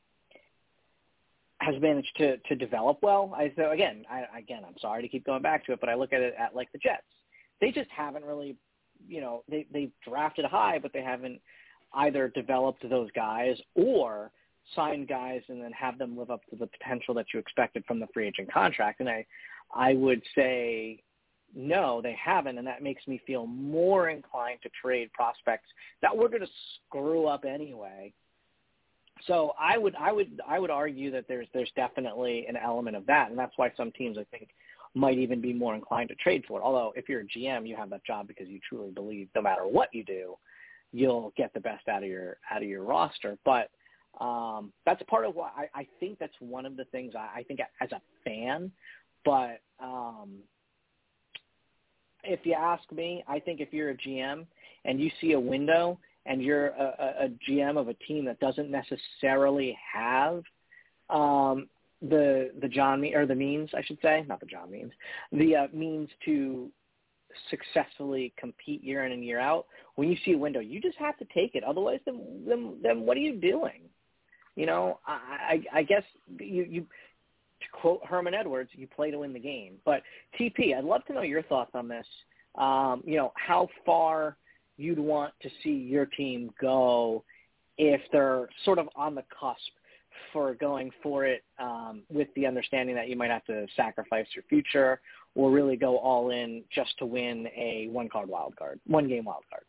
has managed to, to develop well? I, so again, I, again, I'm sorry to keep going back to it, but I look at it at like the Jets. They just haven't really, you know, they they drafted high, but they haven't either developed those guys or sign guys and then have them live up to the potential that you expected from the free agent contract. And I, I would say, no, they haven't. And that makes me feel more inclined to trade prospects that we're going to screw up anyway. So I would, I would, I would argue that there's, there's definitely an element of that. And that's why some teams, I think, might even be more inclined to trade for it. Although if you're a G M, you have that job because you truly believe no matter what you do, you'll get the best out of your, out of your roster. But, Um, that's part of why I, I think that's one of the things I, I think as a fan, but um, if you ask me, I think if you're a G M and you see a window and you're a, a, a G M of a team that doesn't necessarily have um, the the John Me- or the means, I should say, not the John means, the uh, means to successfully compete year in and year out, when you see a window, you just have to take it. Otherwise, then then, then what are you doing? You know, I, I, I guess you, you, to quote Herman Edwards, you play to win the game. But T P, I'd love to know your thoughts on this. Um, you know, how far you'd want to see your team go if they're sort of on the cusp for going for it, um, with the understanding that you might have to sacrifice your future or really go all in just to win a one-card wild card, one-game wild card.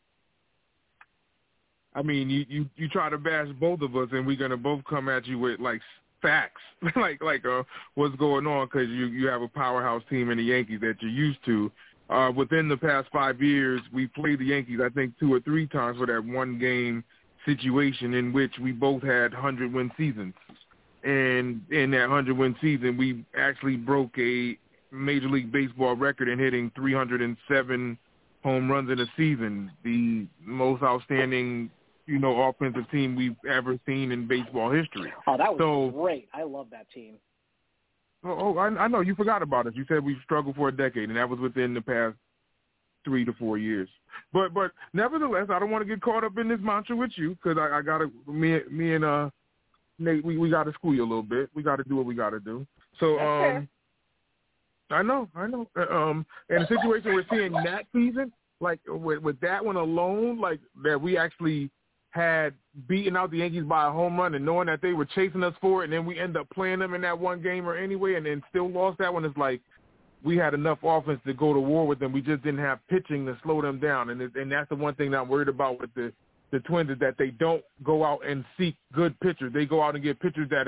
I mean, you, you, you try to bash both of us, and we're going to both come at you with, like, facts, like like uh, what's going on, because you, you have a powerhouse team in the Yankees that you're used to. Uh, within the past five years, we played the Yankees, I think, two or three times for that one-game situation in which we both had hundred-win seasons. And in that hundred-win season, we actually broke a Major League Baseball record in hitting three hundred seven home runs in a season, the most outstanding, you know, offensive team we've ever seen in baseball history. Oh, that was so, great. I love that team. Oh, oh I, I know. You forgot about us. You said we've struggled for a decade, and that was within the past three to four years. But but nevertheless, I don't want to get caught up in this mantra with you because I, I got to, me, me and uh, Nate, we, we got to school you a little bit. We got to do what we got to do. So, um, I know, I know. Um, and the situation we're seeing that season, like with, with that one alone, like that we actually had beaten out the Yankees by a home run and knowing that they were chasing us for it, and then we end up playing them in that one game or anyway, and then still lost that one. It's like we had enough offense to go to war with them. We just didn't have pitching to slow them down, and it, and that's the one thing that I'm worried about with the the Twins is that they don't go out and seek good pitchers. They go out and get pitchers that have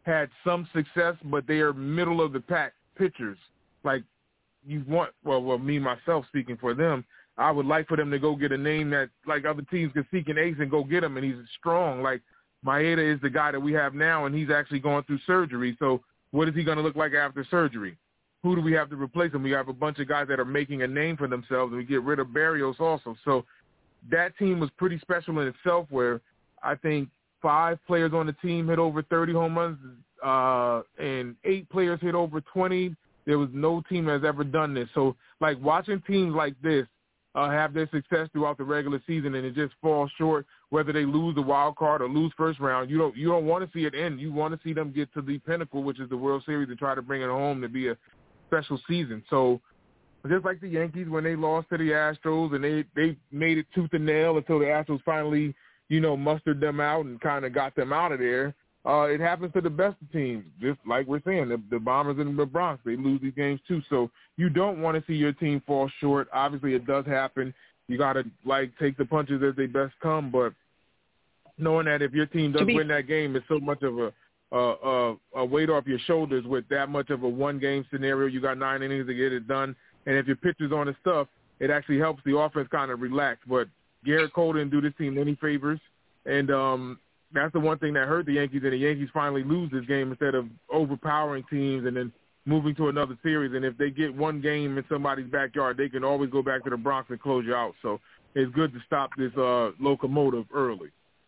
had some success, but they are middle of the pack pitchers. Like you want, well, well, me myself speaking for them, I would like for them to go get a name that like other teams can seek an ace and go get him, and he's strong. Like Maeda is the guy that we have now, and he's actually going through surgery. So what is he going to look like after surgery? Who do we have to replace him? We have a bunch of guys that are making a name for themselves, and we get rid of Barrios also. So that team was pretty special in itself, where I think five players on the team hit over thirty home runs, uh, and eight players hit over twenty. There was no team that's ever done this. So, like, watching teams like this uh, have their success throughout the regular season and it just falls short, whether they lose the wild card or lose first round, you don't you don't want to see it end. You want to see them get to the pinnacle, which is the World Series, and try to bring it home to be a special season. So just like the Yankees when they lost to the Astros and they, they made it tooth and nail until the Astros finally, you know, mustered them out and kind of got them out of there, uh, it happens to the best of teams. Just like we're saying, the, the Bombers and the Bronx, they lose these games too. So you don't want to see your team fall short. Obviously it does happen. You got to, like, take the punches as they best come, but knowing that if your team does be- win that game, it's so much of a Uh, uh, a weight off your shoulders with that much of a one-game scenario. You got nine innings to get it done. And if your pitcher's on his stuff, it actually helps the offense kind of relax. But Garrett Cole didn't do this team any favors. And um, that's the one thing that hurt the Yankees. And the Yankees finally lose this game instead of overpowering teams and then moving to another series. And if they get one game in somebody's backyard, they can always go back to the Bronx and close you out. So it's good to stop this uh, locomotive early.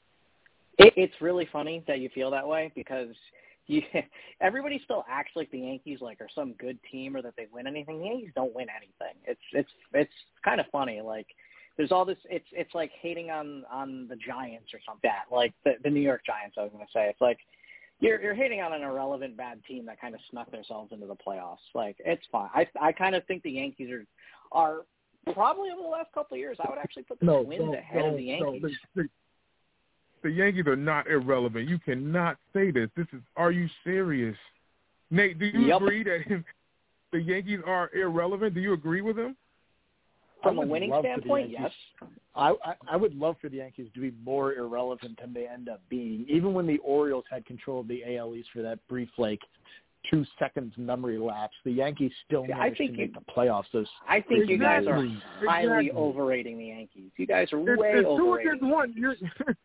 It, it's really funny that you feel that way because you, everybody still acts like the Yankees like are some good team or that they win anything. The Yankees don't win anything. It's it's it's kind of funny. Like there's all this. It's it's like hating on on the Giants or something like that. Like the the New York Giants. I was going to say it's like you're you're hating on an irrelevant bad team that kind of snuck themselves into the playoffs. Like it's fine. I I kind of think the Yankees are are probably over the last couple of years. I would actually put the no, Twins no, ahead no, of the Yankees. No, they, they, The Yankees are not irrelevant. You cannot say this. This is. Are you serious, Nate? Do you Yep. agree that the Yankees are irrelevant? Do you agree with him? From a winning standpoint, yes. I, I I would love for the Yankees to be more irrelevant than they end up being. Even when the Orioles had control of the A L East for that brief, like, two seconds memory lapse, the Yankees still Yeah, managed I think to make you, the playoffs. Those I think you guys are Exactly. highly Exactly. overrating the Yankees. You guys are It's, way it's two overrating. against one. You're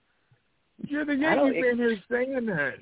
you're the I don't- Yankees fan here saying that.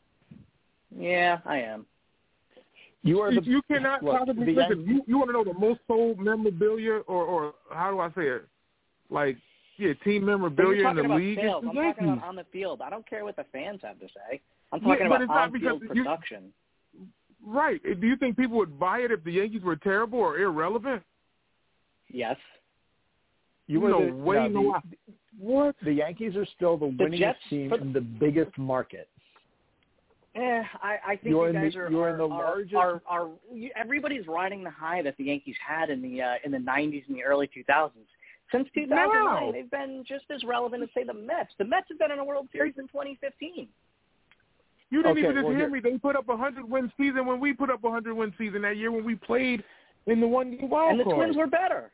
Yeah, I am. you are You, the you cannot look, possibly the listen. Yankees, You, you want to know the most sold memorabilia, or, or how do I say it? Like, yeah, team But you're memorabilia in talking the about league. sales. It's I'm the talking Yankees. about on the field. I don't care what the fans have to say. I'm Yeah, talking but about it's not on-field because you- production. Right. Do you think people would buy it if the Yankees were terrible or irrelevant? Yes. you were no the, way, no, no. the, what? The Yankees are still the, The winningest Jets- team for- in the biggest market. Eh, I, I think You're you in guys the- are, you're are, in the are, largest- are, are you, everybody's riding the high that the Yankees had in the uh, in the nineties and the early two thousands. Since two thousand nine, No. they've been just as relevant as, say, the Mets. The Mets have been in a World Series in twenty fifteen. You didn't Okay, even just well, hear here- me. They put up a hundred-win season when we put up a hundred-win season that year when we played in the one-game wild And the card. Twins were better.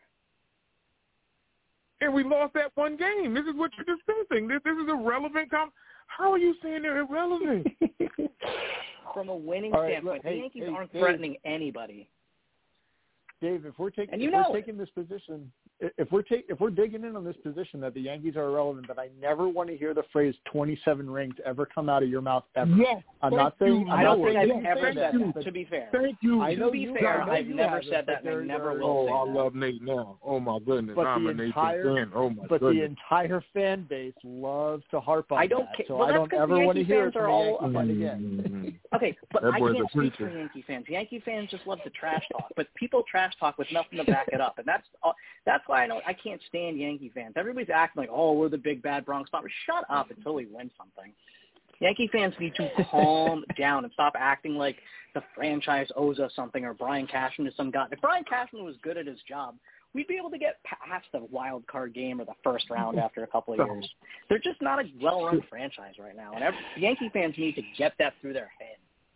And we lost that one game. This is what you're discussing. This, this is irrelevant. Com- How are you saying they're irrelevant? From a winning All right, standpoint, look, the hey, Yankees hey, aren't Dave. threatening anybody. Dave, if we're taking And you if know we're it. taking this position, if we're take, if we're digging in on this position that the Yankees are irrelevant, then I never want to hear the phrase twenty-seven rings ever come out of your mouth ever. Yes. I'm thank not saying you. I'm I not don't think saying I've you ever say said that, that, to be fair. Thank you. I To know be you- fair, I know I've you never haven't, said but that, and I there- never there- will Oh, say I that. love Nate now. Oh, my goodness. But I'm the a Nathan entire, fan. Oh, my but goodness. the entire fan base loves to harp on I don't that, ca- so well, I that's don't 'cause ever the want to Yankee hear fans it from are the all- Yankees yet again. Mm-hmm. Okay, but That I boy's can't a speak preacher. for Yankee fans. Yankee fans just love to trash talk, but people trash talk with nothing to back it up, and that's all, that's why I don't I can't stand Yankee fans. Everybody's acting like, oh, we're the big bad Bronx Bombers. Shut up until we win something. Yankee fans need to calm down and stop acting like the franchise owes us something or Brian Cashman is some guy. If Brian Cashman was good at his job, we'd be able to get past the wild card game or the first round after a couple of years. They're just not a well-run franchise right now, and every, Yankee fans need to get that through their head.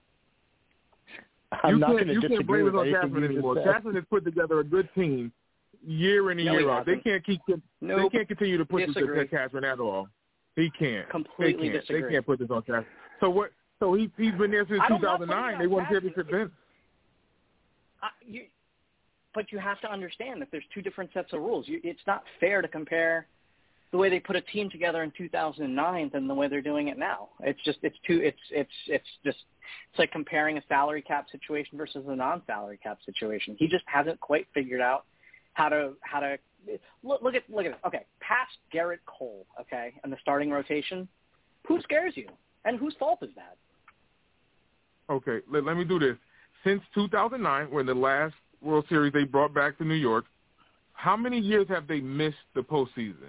I'm you not can't, going to you can't disagree blame with it on anything Cashman you just anymore. said. Cashman has put together a good team year in and No, he year out. They hasn't. can't keep Nope. they can't continue to put Disagree. this on Cashman at all. He can't. Completely they can't. disagree. They can't put this on Cashman. So what So he, he's been there since two thousand nine. They won championship then. Uh, you, but you have to understand that there's two different sets of rules. You, it's not fair to compare the way they put a team together in two thousand nine than the way they're doing it now. It's just it's too it's it's it's just it's like comparing a salary cap situation versus a non-salary cap situation. He just hasn't quite figured out how to how to look, look at look at it. Okay, past Garrett Cole, okay, and the starting rotation, who scares you and whose fault is that? Okay, let, let me do this. Since two thousand nine, when the last World Series they brought back to New York, how many years have they missed the postseason?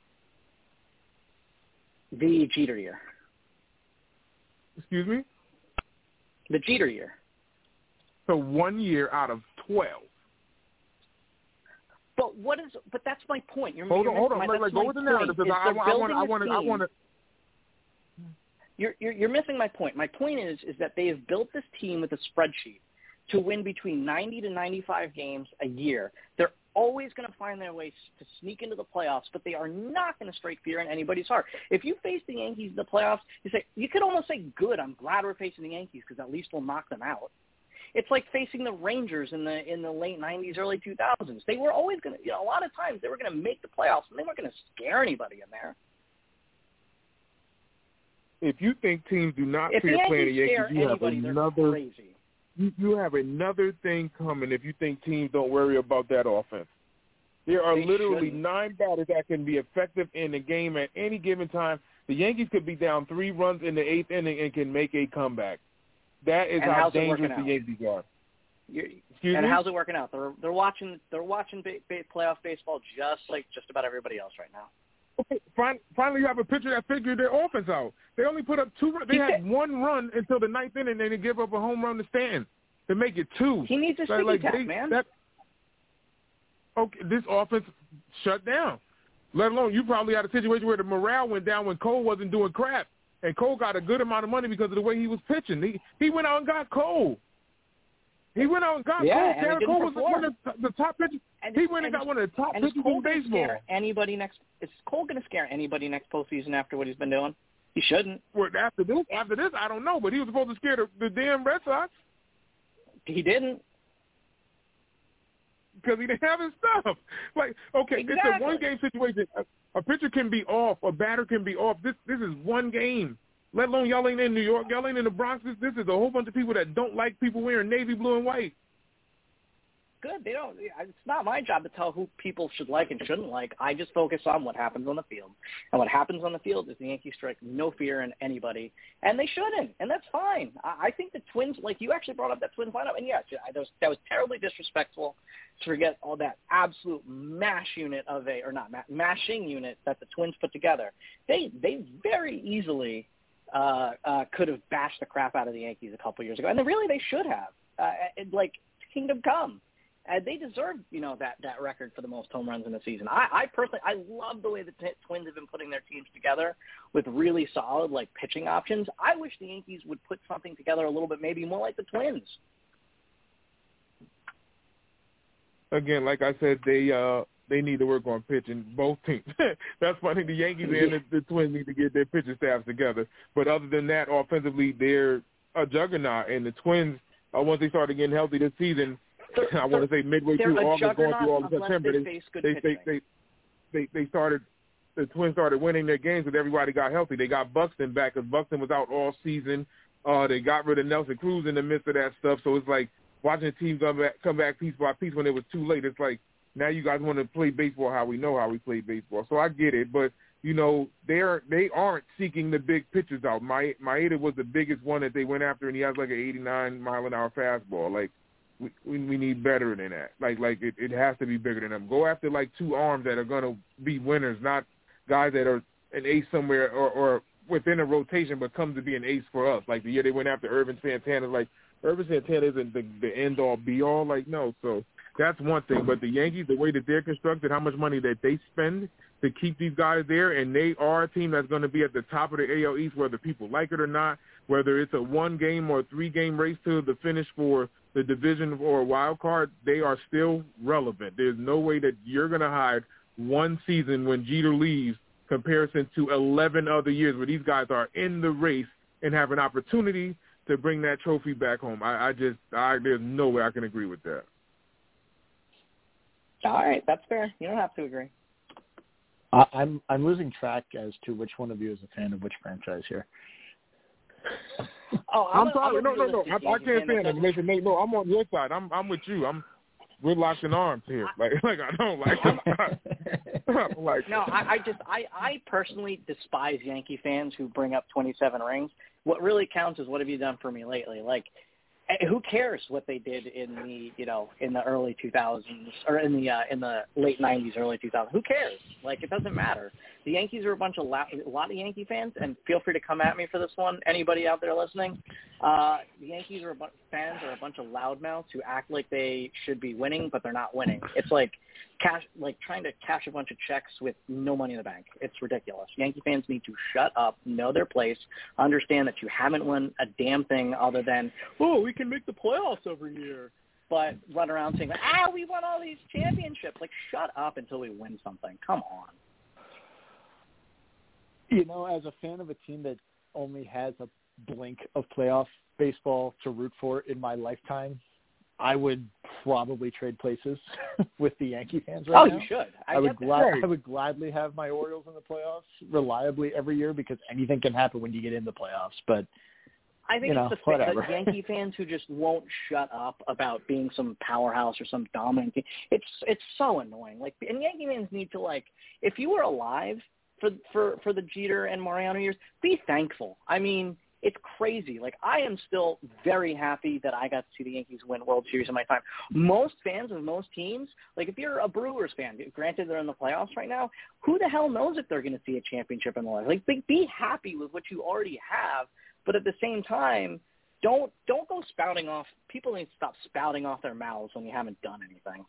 The Jeter year. Excuse me? The Jeter year. So one year out of twelve. But what is? But that's my point. You're, hold you're on, hold on. My, like, like, go with the narrative because I, I, I want to. I want to. I want to. You're, you're, you're missing my point. My point is is that they have built this team with a spreadsheet to win between ninety to ninety-five games a year. They're always going to find their way to sneak into the playoffs, but they are not going to strike fear in anybody's heart. If you face the Yankees in the playoffs, you say you could almost say, "Good, I'm glad we're facing the Yankees because at least we'll knock them out." It's like facing the Rangers in the in the late nineties, early two thousands. They were always going to, you know, a lot of times they were going to make the playoffs, and they weren't going to scare anybody in there. If you think teams do not if fear the playing the Yankees, scare you anybody, have they're another. Crazy. You, you have another thing coming if you think teams don't worry about that offense. There are They literally shouldn't. nine batters that can be effective in the game at any given time. The Yankees could be down three runs in the eighth inning and can make a comeback. That is And how how's it dangerous working the out? Yankees are. You're, Excuse and me? how's it working out? They're they're watching they're watching ba- ba- playoff baseball just like just about everybody else right now. Okay, fin- finally, you have a pitcher that figured their offense out. They only put up two. They He had said- one run until the ninth inning, and then they give up a home run to Stanton to make it two. He needs a sticky like, tap, they, man. That, okay, this offense shut down. Let alone you probably had a situation where the morale went down when Cole wasn't doing crap, and Cole got a good amount of money because of the way he was pitching. He he went out and got Cole. He went out and got Yeah, Cole. and he Garrett didn't Cole was perform. one of the, the top pitchers. And he is- went and, and got one of the top And is pitchers Cole in going to baseball. scare anybody next? Is Cole going to scare anybody next postseason after what he's been doing? He shouldn't. Well, after this, after this, I don't know, but he was supposed to scare the, the damn Red Sox He didn't. because he didn't have his stuff. Like, okay, Exactly. it's a one-game situation. A, a pitcher can be off, a batter can be off. This this is one game. Let alone y'all ain't in New York, y'all ain't in the Bronx. This, this is a whole bunch of people that don't like people wearing navy blue and white. Good. They don't. It's not my job to tell who people should like and shouldn't like. I just focus on what happens on the field, and what happens on the field is the Yankees strike no fear in anybody, and they shouldn't, and that's fine. I, I think the Twins, like you actually brought up that Twins lineup, and yes, that was that was terribly disrespectful to forget all that absolute mash unit of a or not ma- mashing unit that the Twins put together. They they very easily uh, uh, could have bashed the crap out of the Yankees a couple years ago, and they, really they should have. Uh, and, like kingdom come. And they deserve, you know, that, that record for the most home runs in the season. I, I personally, I love the way the t- Twins have been putting their teams together with really solid, like, pitching options. I wish the Yankees would put something together a little bit maybe more like the Twins. Again, like I said, they uh, they need to work on pitching, both teams. That's funny. The Yankees Yeah. and the, the Twins need to get their pitching staffs together. But other than that, offensively, they're a juggernaut. And the Twins, uh, once they started getting healthy this season, They're, I want to say midway they're through a August, going through all of juggernaut September, unless they they face good they, they pitching. they they they started. The Twins started winning their games because everybody got healthy. They got Buxton back because Buxton was out all season. Uh, they got rid of Nelson Cruz in the midst of that stuff. So it's like watching the team come back, come back piece by piece when it was too late. It's like now you guys want to play baseball how we know how we play baseball. So I get it, but you know they're they aren't seeking the big pitches out. Ma- Maeda was the biggest one that they went after, and he has like an eighty-nine mile an hour fastball. Like. We, we need better than that. Like, like it, it has to be bigger than them. Go after, like, two arms that are going to be winners, not guys that are an ace somewhere or, or within a rotation but comes to be an ace for us. Like, the year they went after Irvin Santana, like, Irvin Santana isn't the, the end-all, be-all. Like, no. So that's one thing. But the Yankees, the way that they're constructed, how much money that they spend to keep these guys there, and they are a team that's going to be at the top of the A L East, whether people like it or not, whether it's a one-game or three-game race to the finish for the division or a wild card, they are still relevant. There's no way that you're going to hide one season when Jeter leaves comparison to eleven other years where these guys are in the race and have an opportunity to bring that trophy back home. I, I just, I, there's no way I can agree with that. All right, that's fair. You don't have to agree. Uh, I'm I'm losing track as to which one of you is a fan of which franchise here. Oh, I'm, I'm sorry. I'm no, no, no. I, I can't stand that. Nathan, Nate, no, I'm on your side. I'm I'm with you. I'm we're locked in arms here. Like like I don't like. I'm like no, I, I just I I personally despise Yankee fans who bring up twenty-seven rings. What really counts is what have you done for me lately? Like, who cares what they did in the you know in the early two thousands or in the uh, in the late nineties, early two thousands? Who cares? Like, it doesn't matter. The Yankees are a bunch of la- a lot of Yankee fans, and feel free to come at me for this one. Anybody out there listening? Uh, the Yankees are a bu- fans are a bunch of loudmouths who act like they should be winning, but they're not winning. It's like cash, like trying to cash a bunch of checks with no money in the bank. It's ridiculous. Yankee fans need to shut up, know their place, understand that you haven't won a damn thing other than, oh, we can make the playoffs every year, but run around saying, ah, we won all these championships. Like, shut up until we win something. Come on. You know, as a fan of a team that only has a blink of playoff baseball to root for in my lifetime, I would probably trade places with the Yankee fans right oh, now. Oh, you should. I, I would glad, that. I would gladly have my Orioles in the playoffs reliably every year because anything can happen when you get in the playoffs. But I think you know, it's the, whatever. the Yankee fans who just won't shut up about being some powerhouse or some dominant team. It's it's so annoying. Like, and Yankee fans need to, like, if you were alive for for for the Jeter and Mariano years, be thankful. I mean, it's crazy. Like, I am still very happy that I got to see the Yankees win World Series in my time. Most fans of most teams, like if you're a Brewers fan, granted they're in the playoffs right now, who the hell knows if they're going to see a championship in the life? Like, be, be happy with what you already have, but at the same time, don't don't go spouting off. People need to stop spouting off their mouths when you haven't done anything.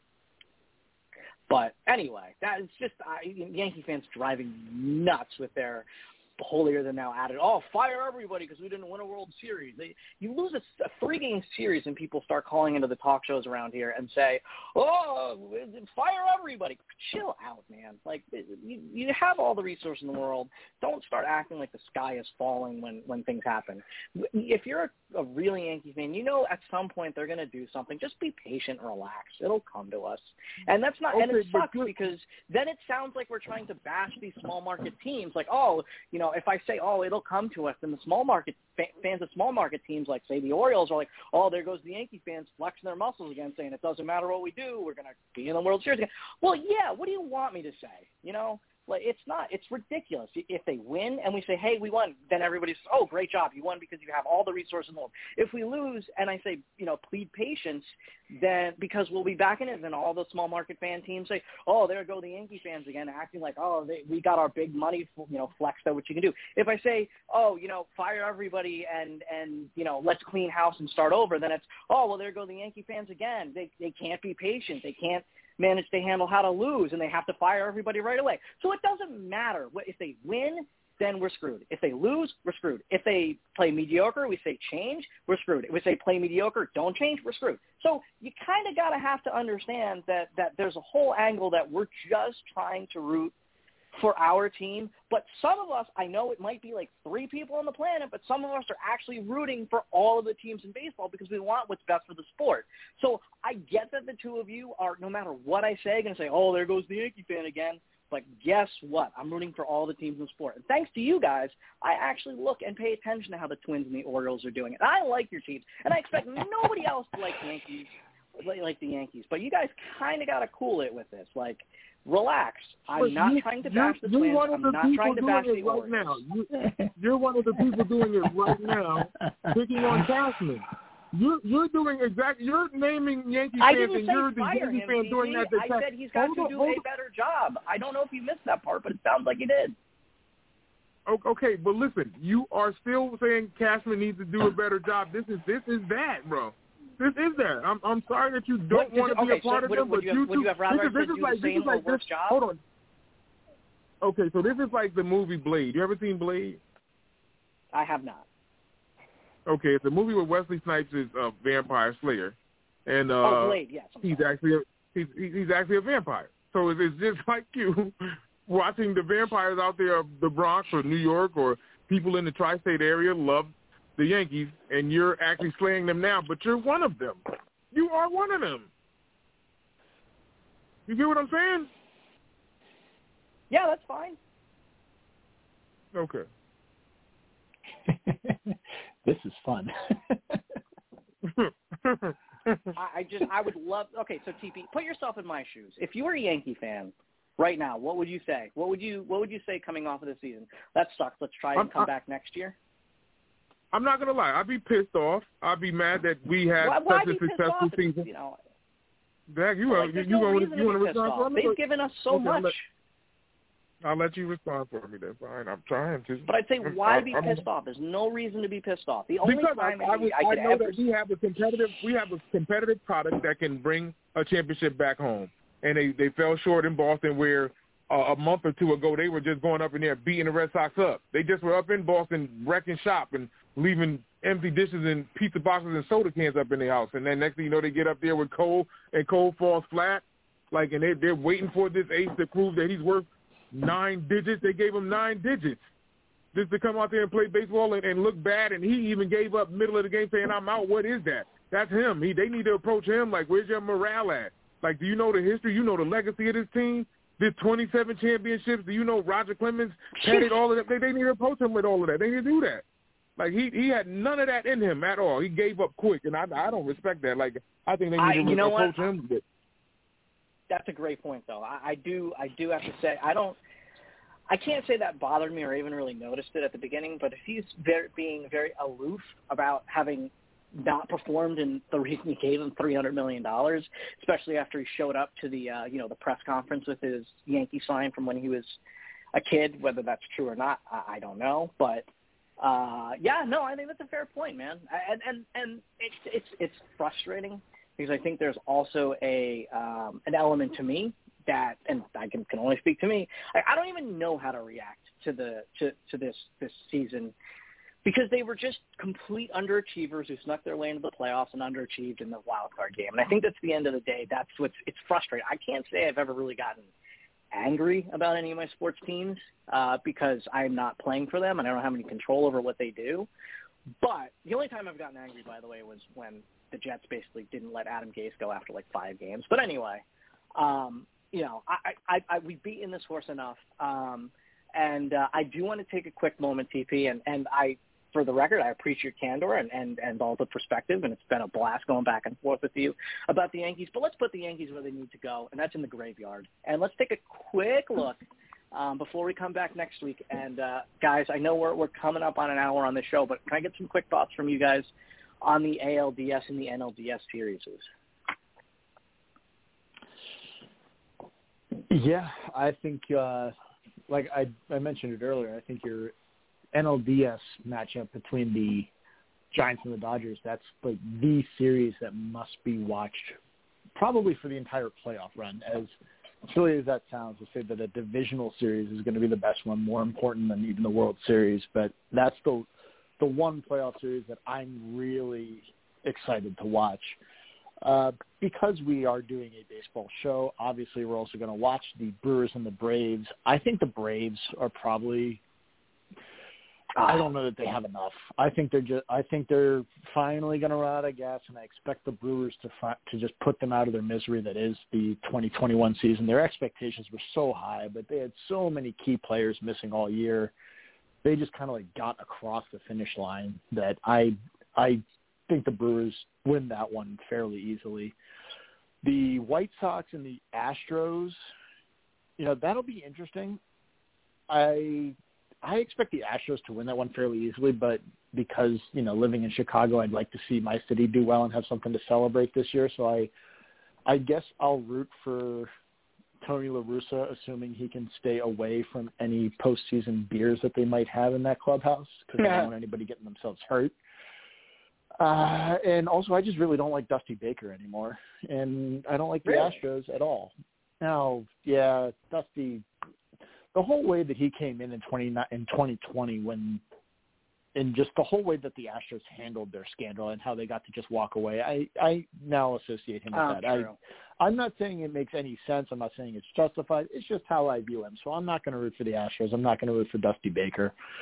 But anyway, that is just uh, Yankee fans driving nuts with their holier-than-thou attitude. Oh, fire everybody because we didn't win a World Series. They, you lose a, a three-game series and people start calling into the talk shows around here and say, oh, fire everybody. Chill out, man. Like, you, you have all the resources in the world. Don't start acting like the sky is falling when, when things happen. If you're a, a real Yankee fan, you know at some point they're going to do something. Just be patient and relax. It'll come to us. And that's not, okay, and it sucks because then it sounds like we're trying to bash these small market teams. Like, oh, you know, if I say, oh, it'll come to us, then the small market fans of small market teams, like, say, the Orioles, are like, oh, there goes the Yankee fans flexing their muscles again, saying it doesn't matter what we do, we're going to be in the World Series again. Well, yeah, what do you want me to say? You know, like, it's not, it's ridiculous. If they win and we say, hey, we won, then everybody says, oh, great job, you won because you have all the resources in the world. If we lose and I say, you know, plead patience, then because we'll be back in it, then all the small market fan teams say, oh, there go the Yankee fans again, acting like, oh, they, we got our big money, you know, flexed out what you can do. If I say, oh, you know, fire everybody and, and you know, let's clean house and start over, then it's, oh, well, there go the Yankee fans again. They they can't be patient. They can't manage to handle how to lose, and they have to fire everybody right away. So it doesn't matter. If they win, then we're screwed. If they lose, we're screwed. If they play mediocre, we say change, we're screwed. If we say play mediocre, don't change, we're screwed. So you kind of got to have to understand that, that there's a whole angle that we're just trying to root for our team. But some of us, I know it might be like three people on the planet, but some of us are actually rooting for all of the teams in baseball because we want what's best for the sport. So I get that the two of you are, no matter what I say, going to say, oh, there goes the Yankee fan again. But guess what? I'm rooting for all the teams in the sport. And thanks to you guys, I actually look and pay attention to how the Twins and the Orioles are doing. And I like your teams. And I expect nobody else to like Yankees, like the Yankees. But you guys kind of got to cool it with this. Like, relax. I'm but not you, trying to bash the you're Twins. One of the I'm not people trying to doing bash it the right Orioles. now. You, you're one of the people doing it right now, picking on Cashman. You're, you're doing exactly. You're naming Yankee I fans, didn't and say you're the fire Yankee him, fan P G. doing that. To I said he's got hold to on, do hold a on. better job. I don't know if you missed that part, but it sounds like you did. Okay, but listen, you are still saying Cashman needs to do a better job. This is this is that, bro. This is that. I'm I'm sorry that you don't want to be okay, a part so of would, them, would but you, you have, would you have rather this is, this do is like the this same is like or worse this. job? Hold on. Okay, so this is like the movie Blade. You ever seen Blade? I have not. Okay, it's a movie with Wesley Snipes is a vampire slayer, and uh, oh, Blade, yes. I'm he's sorry. actually a, he's he's actually a vampire. So it's, it's just like you watching the vampires out there of the Bronx or New York or people in the tri-state area love the Yankees, and you're actually slaying them now, but you're one of them. You are one of them. You get what I'm saying? Yeah, that's fine. Okay. This is fun. I, I just, I would love, okay, so T P, put yourself in my shoes. If you were a Yankee fan right now, what would you say? What would you, what would you say coming off of the season? That sucks. Let's try and I'm, come I, back next year. I'm not going to lie. I'd be pissed off. I'd be mad that we had why, why such a successful season. You know, Dak, you, like, you, you no want to to respond for me? They've given us so okay, much. I'll let, I'll let you respond for me. That's fine. I'm trying to. But I'd say, why I, be I'm, pissed off? There's no reason to be pissed off. The only because time I, I, would, I, I, I could know ever that we have a competitive, we have a competitive product that can bring a championship back home, and they they fell short in Boston where uh, a month or two ago they were just going up in there beating the Red Sox up. They just were up in Boston wrecking shop and leaving empty dishes and pizza boxes and soda cans up in their house. And then next thing you know, they get up there with Cole, and Cole falls flat. Like, and they, they're waiting for this ace to prove that he's worth nine digits. They gave him nine digits just to come out there and play baseball and, and look bad. And he even gave up middle of the game saying, I'm out. What is that? That's him. He, they need to approach him like, where's your morale at? Like, do you know the history? You know the legacy of this team? This twenty-seven championships? Do you know Roger Clemens petted all of that? They, they need to approach him with all of that. They need to do that. Like, he he had none of that in him at all. He gave up quick, and I I don't respect that. Like, I think they need I, to you know approach what? him with. That's a great point, though. I, I do I do have to say, I don't – I can't say that bothered me or even really noticed it at the beginning, but if he's very, being very aloof about having not performed and the reason he gave him three hundred million dollars, especially after he showed up to the, uh, you know, the press conference with his Yankee sign from when he was a kid, whether that's true or not, I, I don't know. But, uh, yeah, no, I think that's a fair point, man. And, and, and it's, it's, it's frustrating because I think there's also a um, an element to me that, and I can, can only speak to me, I, I don't even know how to react to the to, to this this season because they were just complete underachievers who snuck their way into the playoffs and underachieved in the wild card game. And I think that's the end of the day. That's what's it's frustrating. I can't say I've ever really gotten angry about any of my sports teams uh, because I'm not playing for them and I don't have any control over what they do. But the only time I've gotten angry, by the way, was when the Jets basically didn't let Adam Gase go after like five games. But anyway, um, you know, I, I, I, we've beaten this horse enough. Um, and uh, I do want to take a quick moment, T P, and, and I, for the record, I appreciate your candor and, and, and all the perspective, and it's been a blast going back and forth with you about the Yankees. But let's put the Yankees where they need to go, and that's in the graveyard. And let's take a quick look um, before we come back next week. And, uh, guys, I know we're, we're coming up on an hour on the show, but can I get some quick thoughts from you guys on the A L D S and the N L D S series? Yeah, I think, uh, like I, I mentioned it earlier, I think your N L D S matchup between the Giants and the Dodgers, that's like the series that must be watched probably for the entire playoff run. As silly as that sounds to say that a divisional series is going to be the best one, more important than even the World Series, but that's the the one playoff series that I'm really excited to watch. Uh, because we are doing a baseball show, obviously we're also going to watch the Brewers and the Braves. I think the Braves are probably – I don't know that they have enough. I think they're just. I think they're finally going to run out of gas, and I expect the Brewers to fi- to just put them out of their misery that is the twenty twenty-one season. Their expectations were so high, but they had so many key players missing all year. They just kind of like got across the finish line that I I think the Brewers win that one fairly easily. The White Sox and the Astros, you know, that'll be interesting. I I expect the Astros to win that one fairly easily, but because, you know, living in Chicago, I'd like to see my city do well and have something to celebrate this year. So I I guess I'll root for Tony La Russa, assuming he can stay away from any postseason beers that they might have in that clubhouse because yeah. I don't want anybody getting themselves hurt. Uh, and also, I just really don't like Dusty Baker anymore, and I don't like the really? Astros at all. Now, yeah, Dusty, the whole way that he came in in twenty in twenty twenty, when, and just the whole way that the Astros handled their scandal and how they got to just walk away, I, I now associate him with oh, that. True. I, I'm not saying it makes any sense. I'm not saying it's justified. It's just how I view him. So I'm not going to root for the Astros. I'm not going to root for Dusty Baker.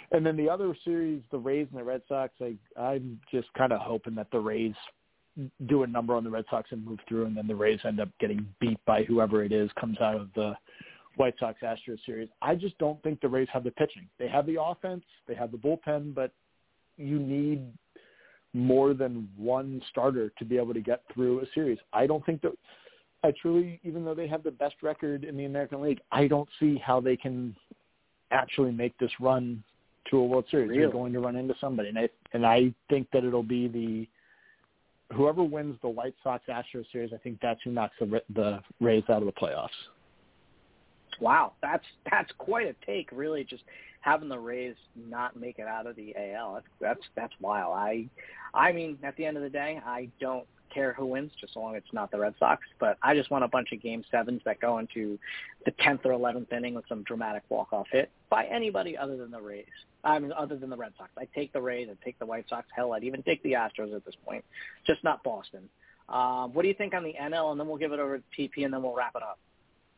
And then the other series, the Rays and the Red Sox, I, I'm just kind of hoping that the Rays do a number on the Red Sox and move through, and then the Rays end up getting beat by whoever it is comes out of the White Sox-Astros series. I just don't think the Rays have the pitching. They have the offense, they have the bullpen, but you need more than one starter to be able to get through a series. I don't think that – I truly, even though they have the best record in the American League, I don't see how they can actually make this run to a World Series. Really? They're going to run into somebody. And I, and I think that it'll be the – whoever wins the White Sox-Astros series, I think that's who knocks the, the Rays out of the playoffs. Wow, that's that's quite a take, really, just having the Rays not make it out of the A L. That's that's that's wild. I I mean, at the end of the day, I don't care who wins, just so long as it's not the Red Sox. But I just want a bunch of game sevens that go into the tenth or eleventh inning with some dramatic walk-off hit by anybody other than the Rays. I mean, other than the Red Sox. I'd take the Rays, I'd take the White Sox. Hell, I'd even take the Astros at this point, just not Boston. Um, what do you think on the N L? And then we'll give it over to T P, and then we'll wrap it up.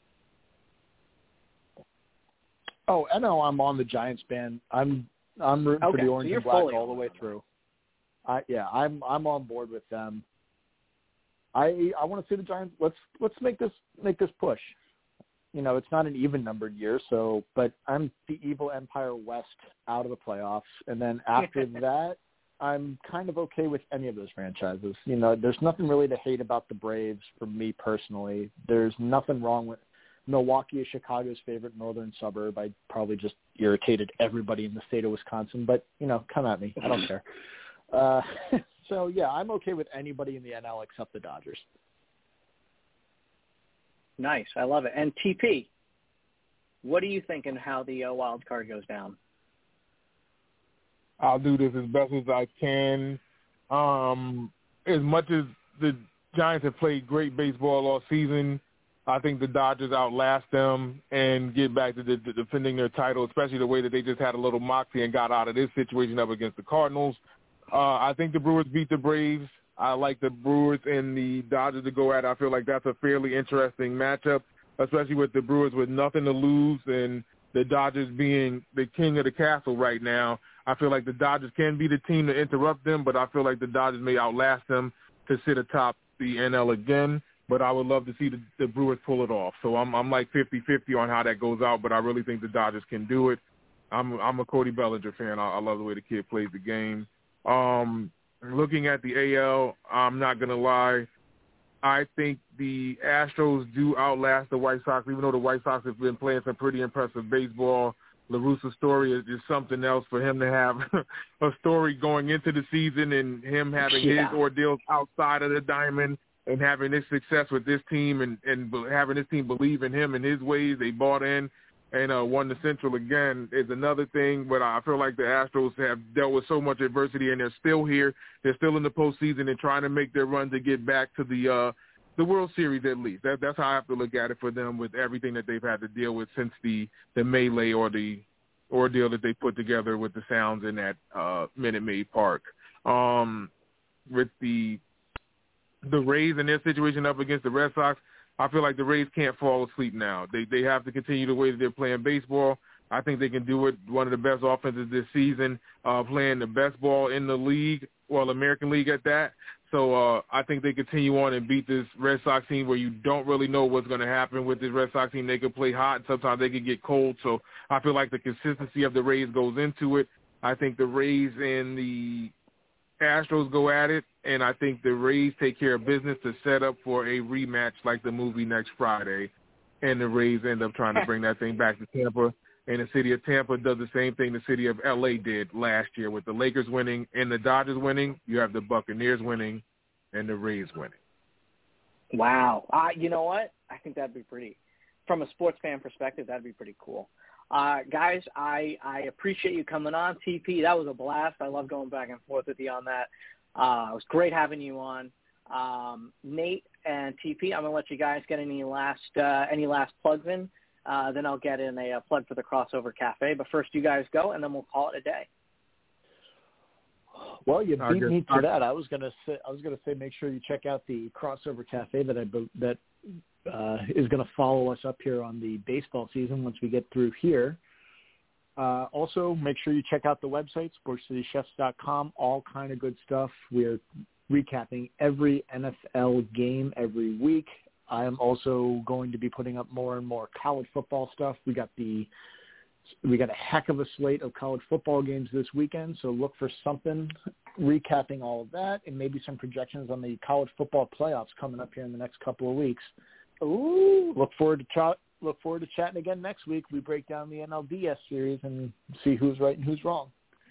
Oh, N L, I'm on the Giants band. I'm I'm rooting okay, for the orange so and black all the on way them. through. I yeah, I'm I'm on board with them. I I want to see the Giants. Let's let's make this make this push. You know, it's not an even numbered year, so but I'm the evil Empire West out of the playoffs, and then after that, I'm kind of okay with any of those franchises. You know, there's nothing really to hate about the Braves for me personally. There's nothing wrong with Milwaukee is Chicago's favorite northern suburb. I probably just irritated everybody in the state of Wisconsin, but, you know, come at me. I don't care. Uh, so, yeah, I'm okay with anybody in the N L except the Dodgers. Nice. I love it. And T P, what do you think and how the uh, wild card goes down? I'll do this as best as I can. Um, as much as the Giants have played great baseball all season, I think the Dodgers outlast them and get back to the, the defending their title, especially the way that they just had a little moxie and got out of this situation up against the Cardinals. Uh, I think the Brewers beat the Braves. I like the Brewers and the Dodgers to go at it. I feel like that's a fairly interesting matchup, especially with the Brewers with nothing to lose and the Dodgers being the king of the castle right now. I feel like the Dodgers can be the team to interrupt them, but I feel like the Dodgers may outlast them to sit atop the N L again. But I would love to see the, the Brewers pull it off. So I'm I'm like fifty-fifty on how that goes out, but I really think the Dodgers can do it. I'm I'm a Cody Bellinger fan. I, I love the way the kid plays the game. Um, looking at the A L, I'm not going to lie. I think the Astros do outlast the White Sox, even though the White Sox have been playing some pretty impressive baseball. La Russa's story is, is something else for him to have a story going into the season and him having yeah. his ordeals outside of the diamond. And having this success with this team and, and having this team believe in him and his ways, they bought in and uh, won the Central again is another thing. But I feel like the Astros have dealt with so much adversity and they're still here. They're still in the postseason and trying to make their run to get back to the uh, the World Series at least. That, that's how I have to look at it for them with everything that they've had to deal with since the, the melee or the ordeal that they put together with the Sounds in that uh, Minute Maid Park. Um, with the the Rays and their situation up against the Red Sox, I feel like the Rays can't fall asleep now. They they have to continue the way that they're playing baseball. I think they can do it. One of the best offenses this season, uh, playing the best ball in the league, well, American League at that. So uh, I think they continue on and beat this Red Sox team where you don't really know what's going to happen with this Red Sox team. They could play hot and sometimes they could get cold. So I feel like the consistency of the Rays goes into it. I think the Rays and the Astros go at it, and I think the Rays take care of business to set up for a rematch like the movie next Friday, and the Rays end up trying to bring that thing back to Tampa, and the city of Tampa does the same thing the city of L A did last year with the Lakers winning and the Dodgers winning. You have the Buccaneers winning and the Rays winning. Wow. Uh, you know what? I think that'd be pretty, from a sports fan perspective, that'd be pretty cool. Uh, guys, I, I appreciate you coming on, T P. That was a blast. I love going back and forth with you on that. Uh, it was great having you on. Um, Nate and T P, I'm going to let you guys get any last uh, any last plugs in. Uh, then I'll get in a, a plug for the Crossover Cafe. But first you guys go, and then we'll call it a day. Well, you I beat guess, me to that. I was going to say I was going to say make sure you check out the Crossover Cafe that I that uh, is going to follow us up here on the baseball season once we get through here. Uh, also, make sure you check out the website, sports city chefs dot com. All kind of good stuff. We're recapping every N F L game every week. I am also going to be putting up more and more college football stuff. We got the we got a heck of a slate of college football games this weekend, so look for something recapping all of that and maybe some projections on the college football playoffs coming up here in the next couple of weeks. Ooh, look forward to ch- look forward to chatting again next week. We break down the N L D S series and see who's right and who's wrong.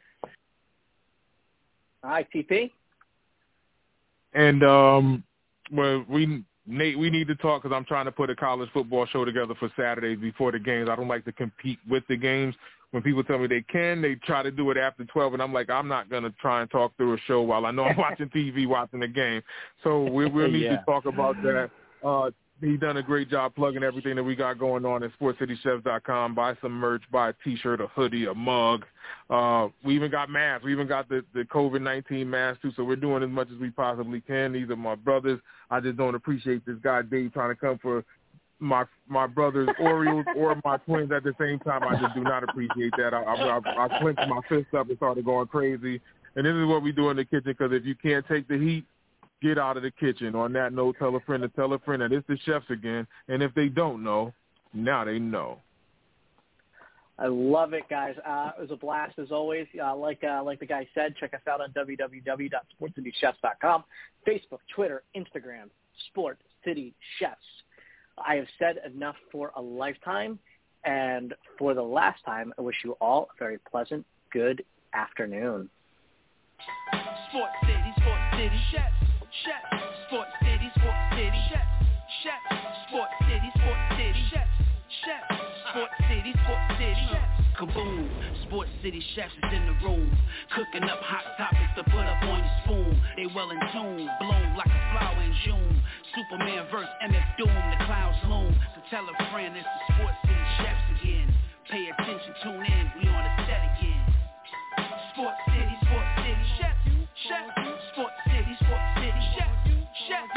Hi, T P. And um, well, we Nate, we need to talk because I'm trying to put a college football show together for Saturdays before the games. I don't like to compete with the games. When people tell me they can, they try to do it after twelve, and I'm like, I'm not going to try and talk through a show while I know I'm watching T V, watching the game. So we, we'll need yeah. to talk about that. Uh, he's done a great job plugging everything that we got going on at sports city chefs dot com. Buy some merch, buy a T-shirt, a hoodie, a mug. Uh, we even got masks. We even got the, the COVID nineteen masks, too, so we're doing as much as we possibly can. These are my brothers. I just don't appreciate this guy, Dave, trying to come for my my brother's Orioles or my twins at the same time. I just do not appreciate that. I, I, I, I clenched my fist up and started going crazy. And this is what we do in the kitchen, because if you can't take the heat, get out of the kitchen. On that note, tell a friend to tell a friend that it's the chefs again. And if they don't know, now they know. I love it, guys. Uh, it was a blast as always. Uh, like uh, like the guy said, check us out on w w w dot sports city chefs dot com, Facebook, Twitter, Instagram, Sports City Chefs. I have said enough for a lifetime, and for the last time, I wish you all a very pleasant, good afternoon. Sports City, Sports City Chefs, Chefs, Sports City, Sports City Chefs, Chefs, Sports City, Sports City Chefs, Chefs, Sports City, Sports City Chefs. Kaboom, Sports City Chefs is in the room, cooking up hot topics to put up on your spoon. They well in tune, bloom like a flower in June. Superman versus M F Doom, the clouds loom. So tell a friend it's the Sports City Chefs again. Pay attention, tune in, we on the set again. Sports City, Sports City Chefs, Chefs, Sports City, Sports City Chefs, Chefs.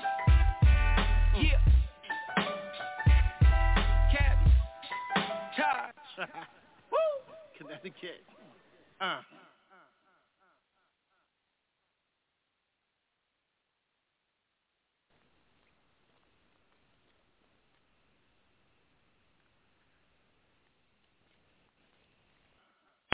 Yeah. Cabby, Taj. Woo! Connecticut. Uh.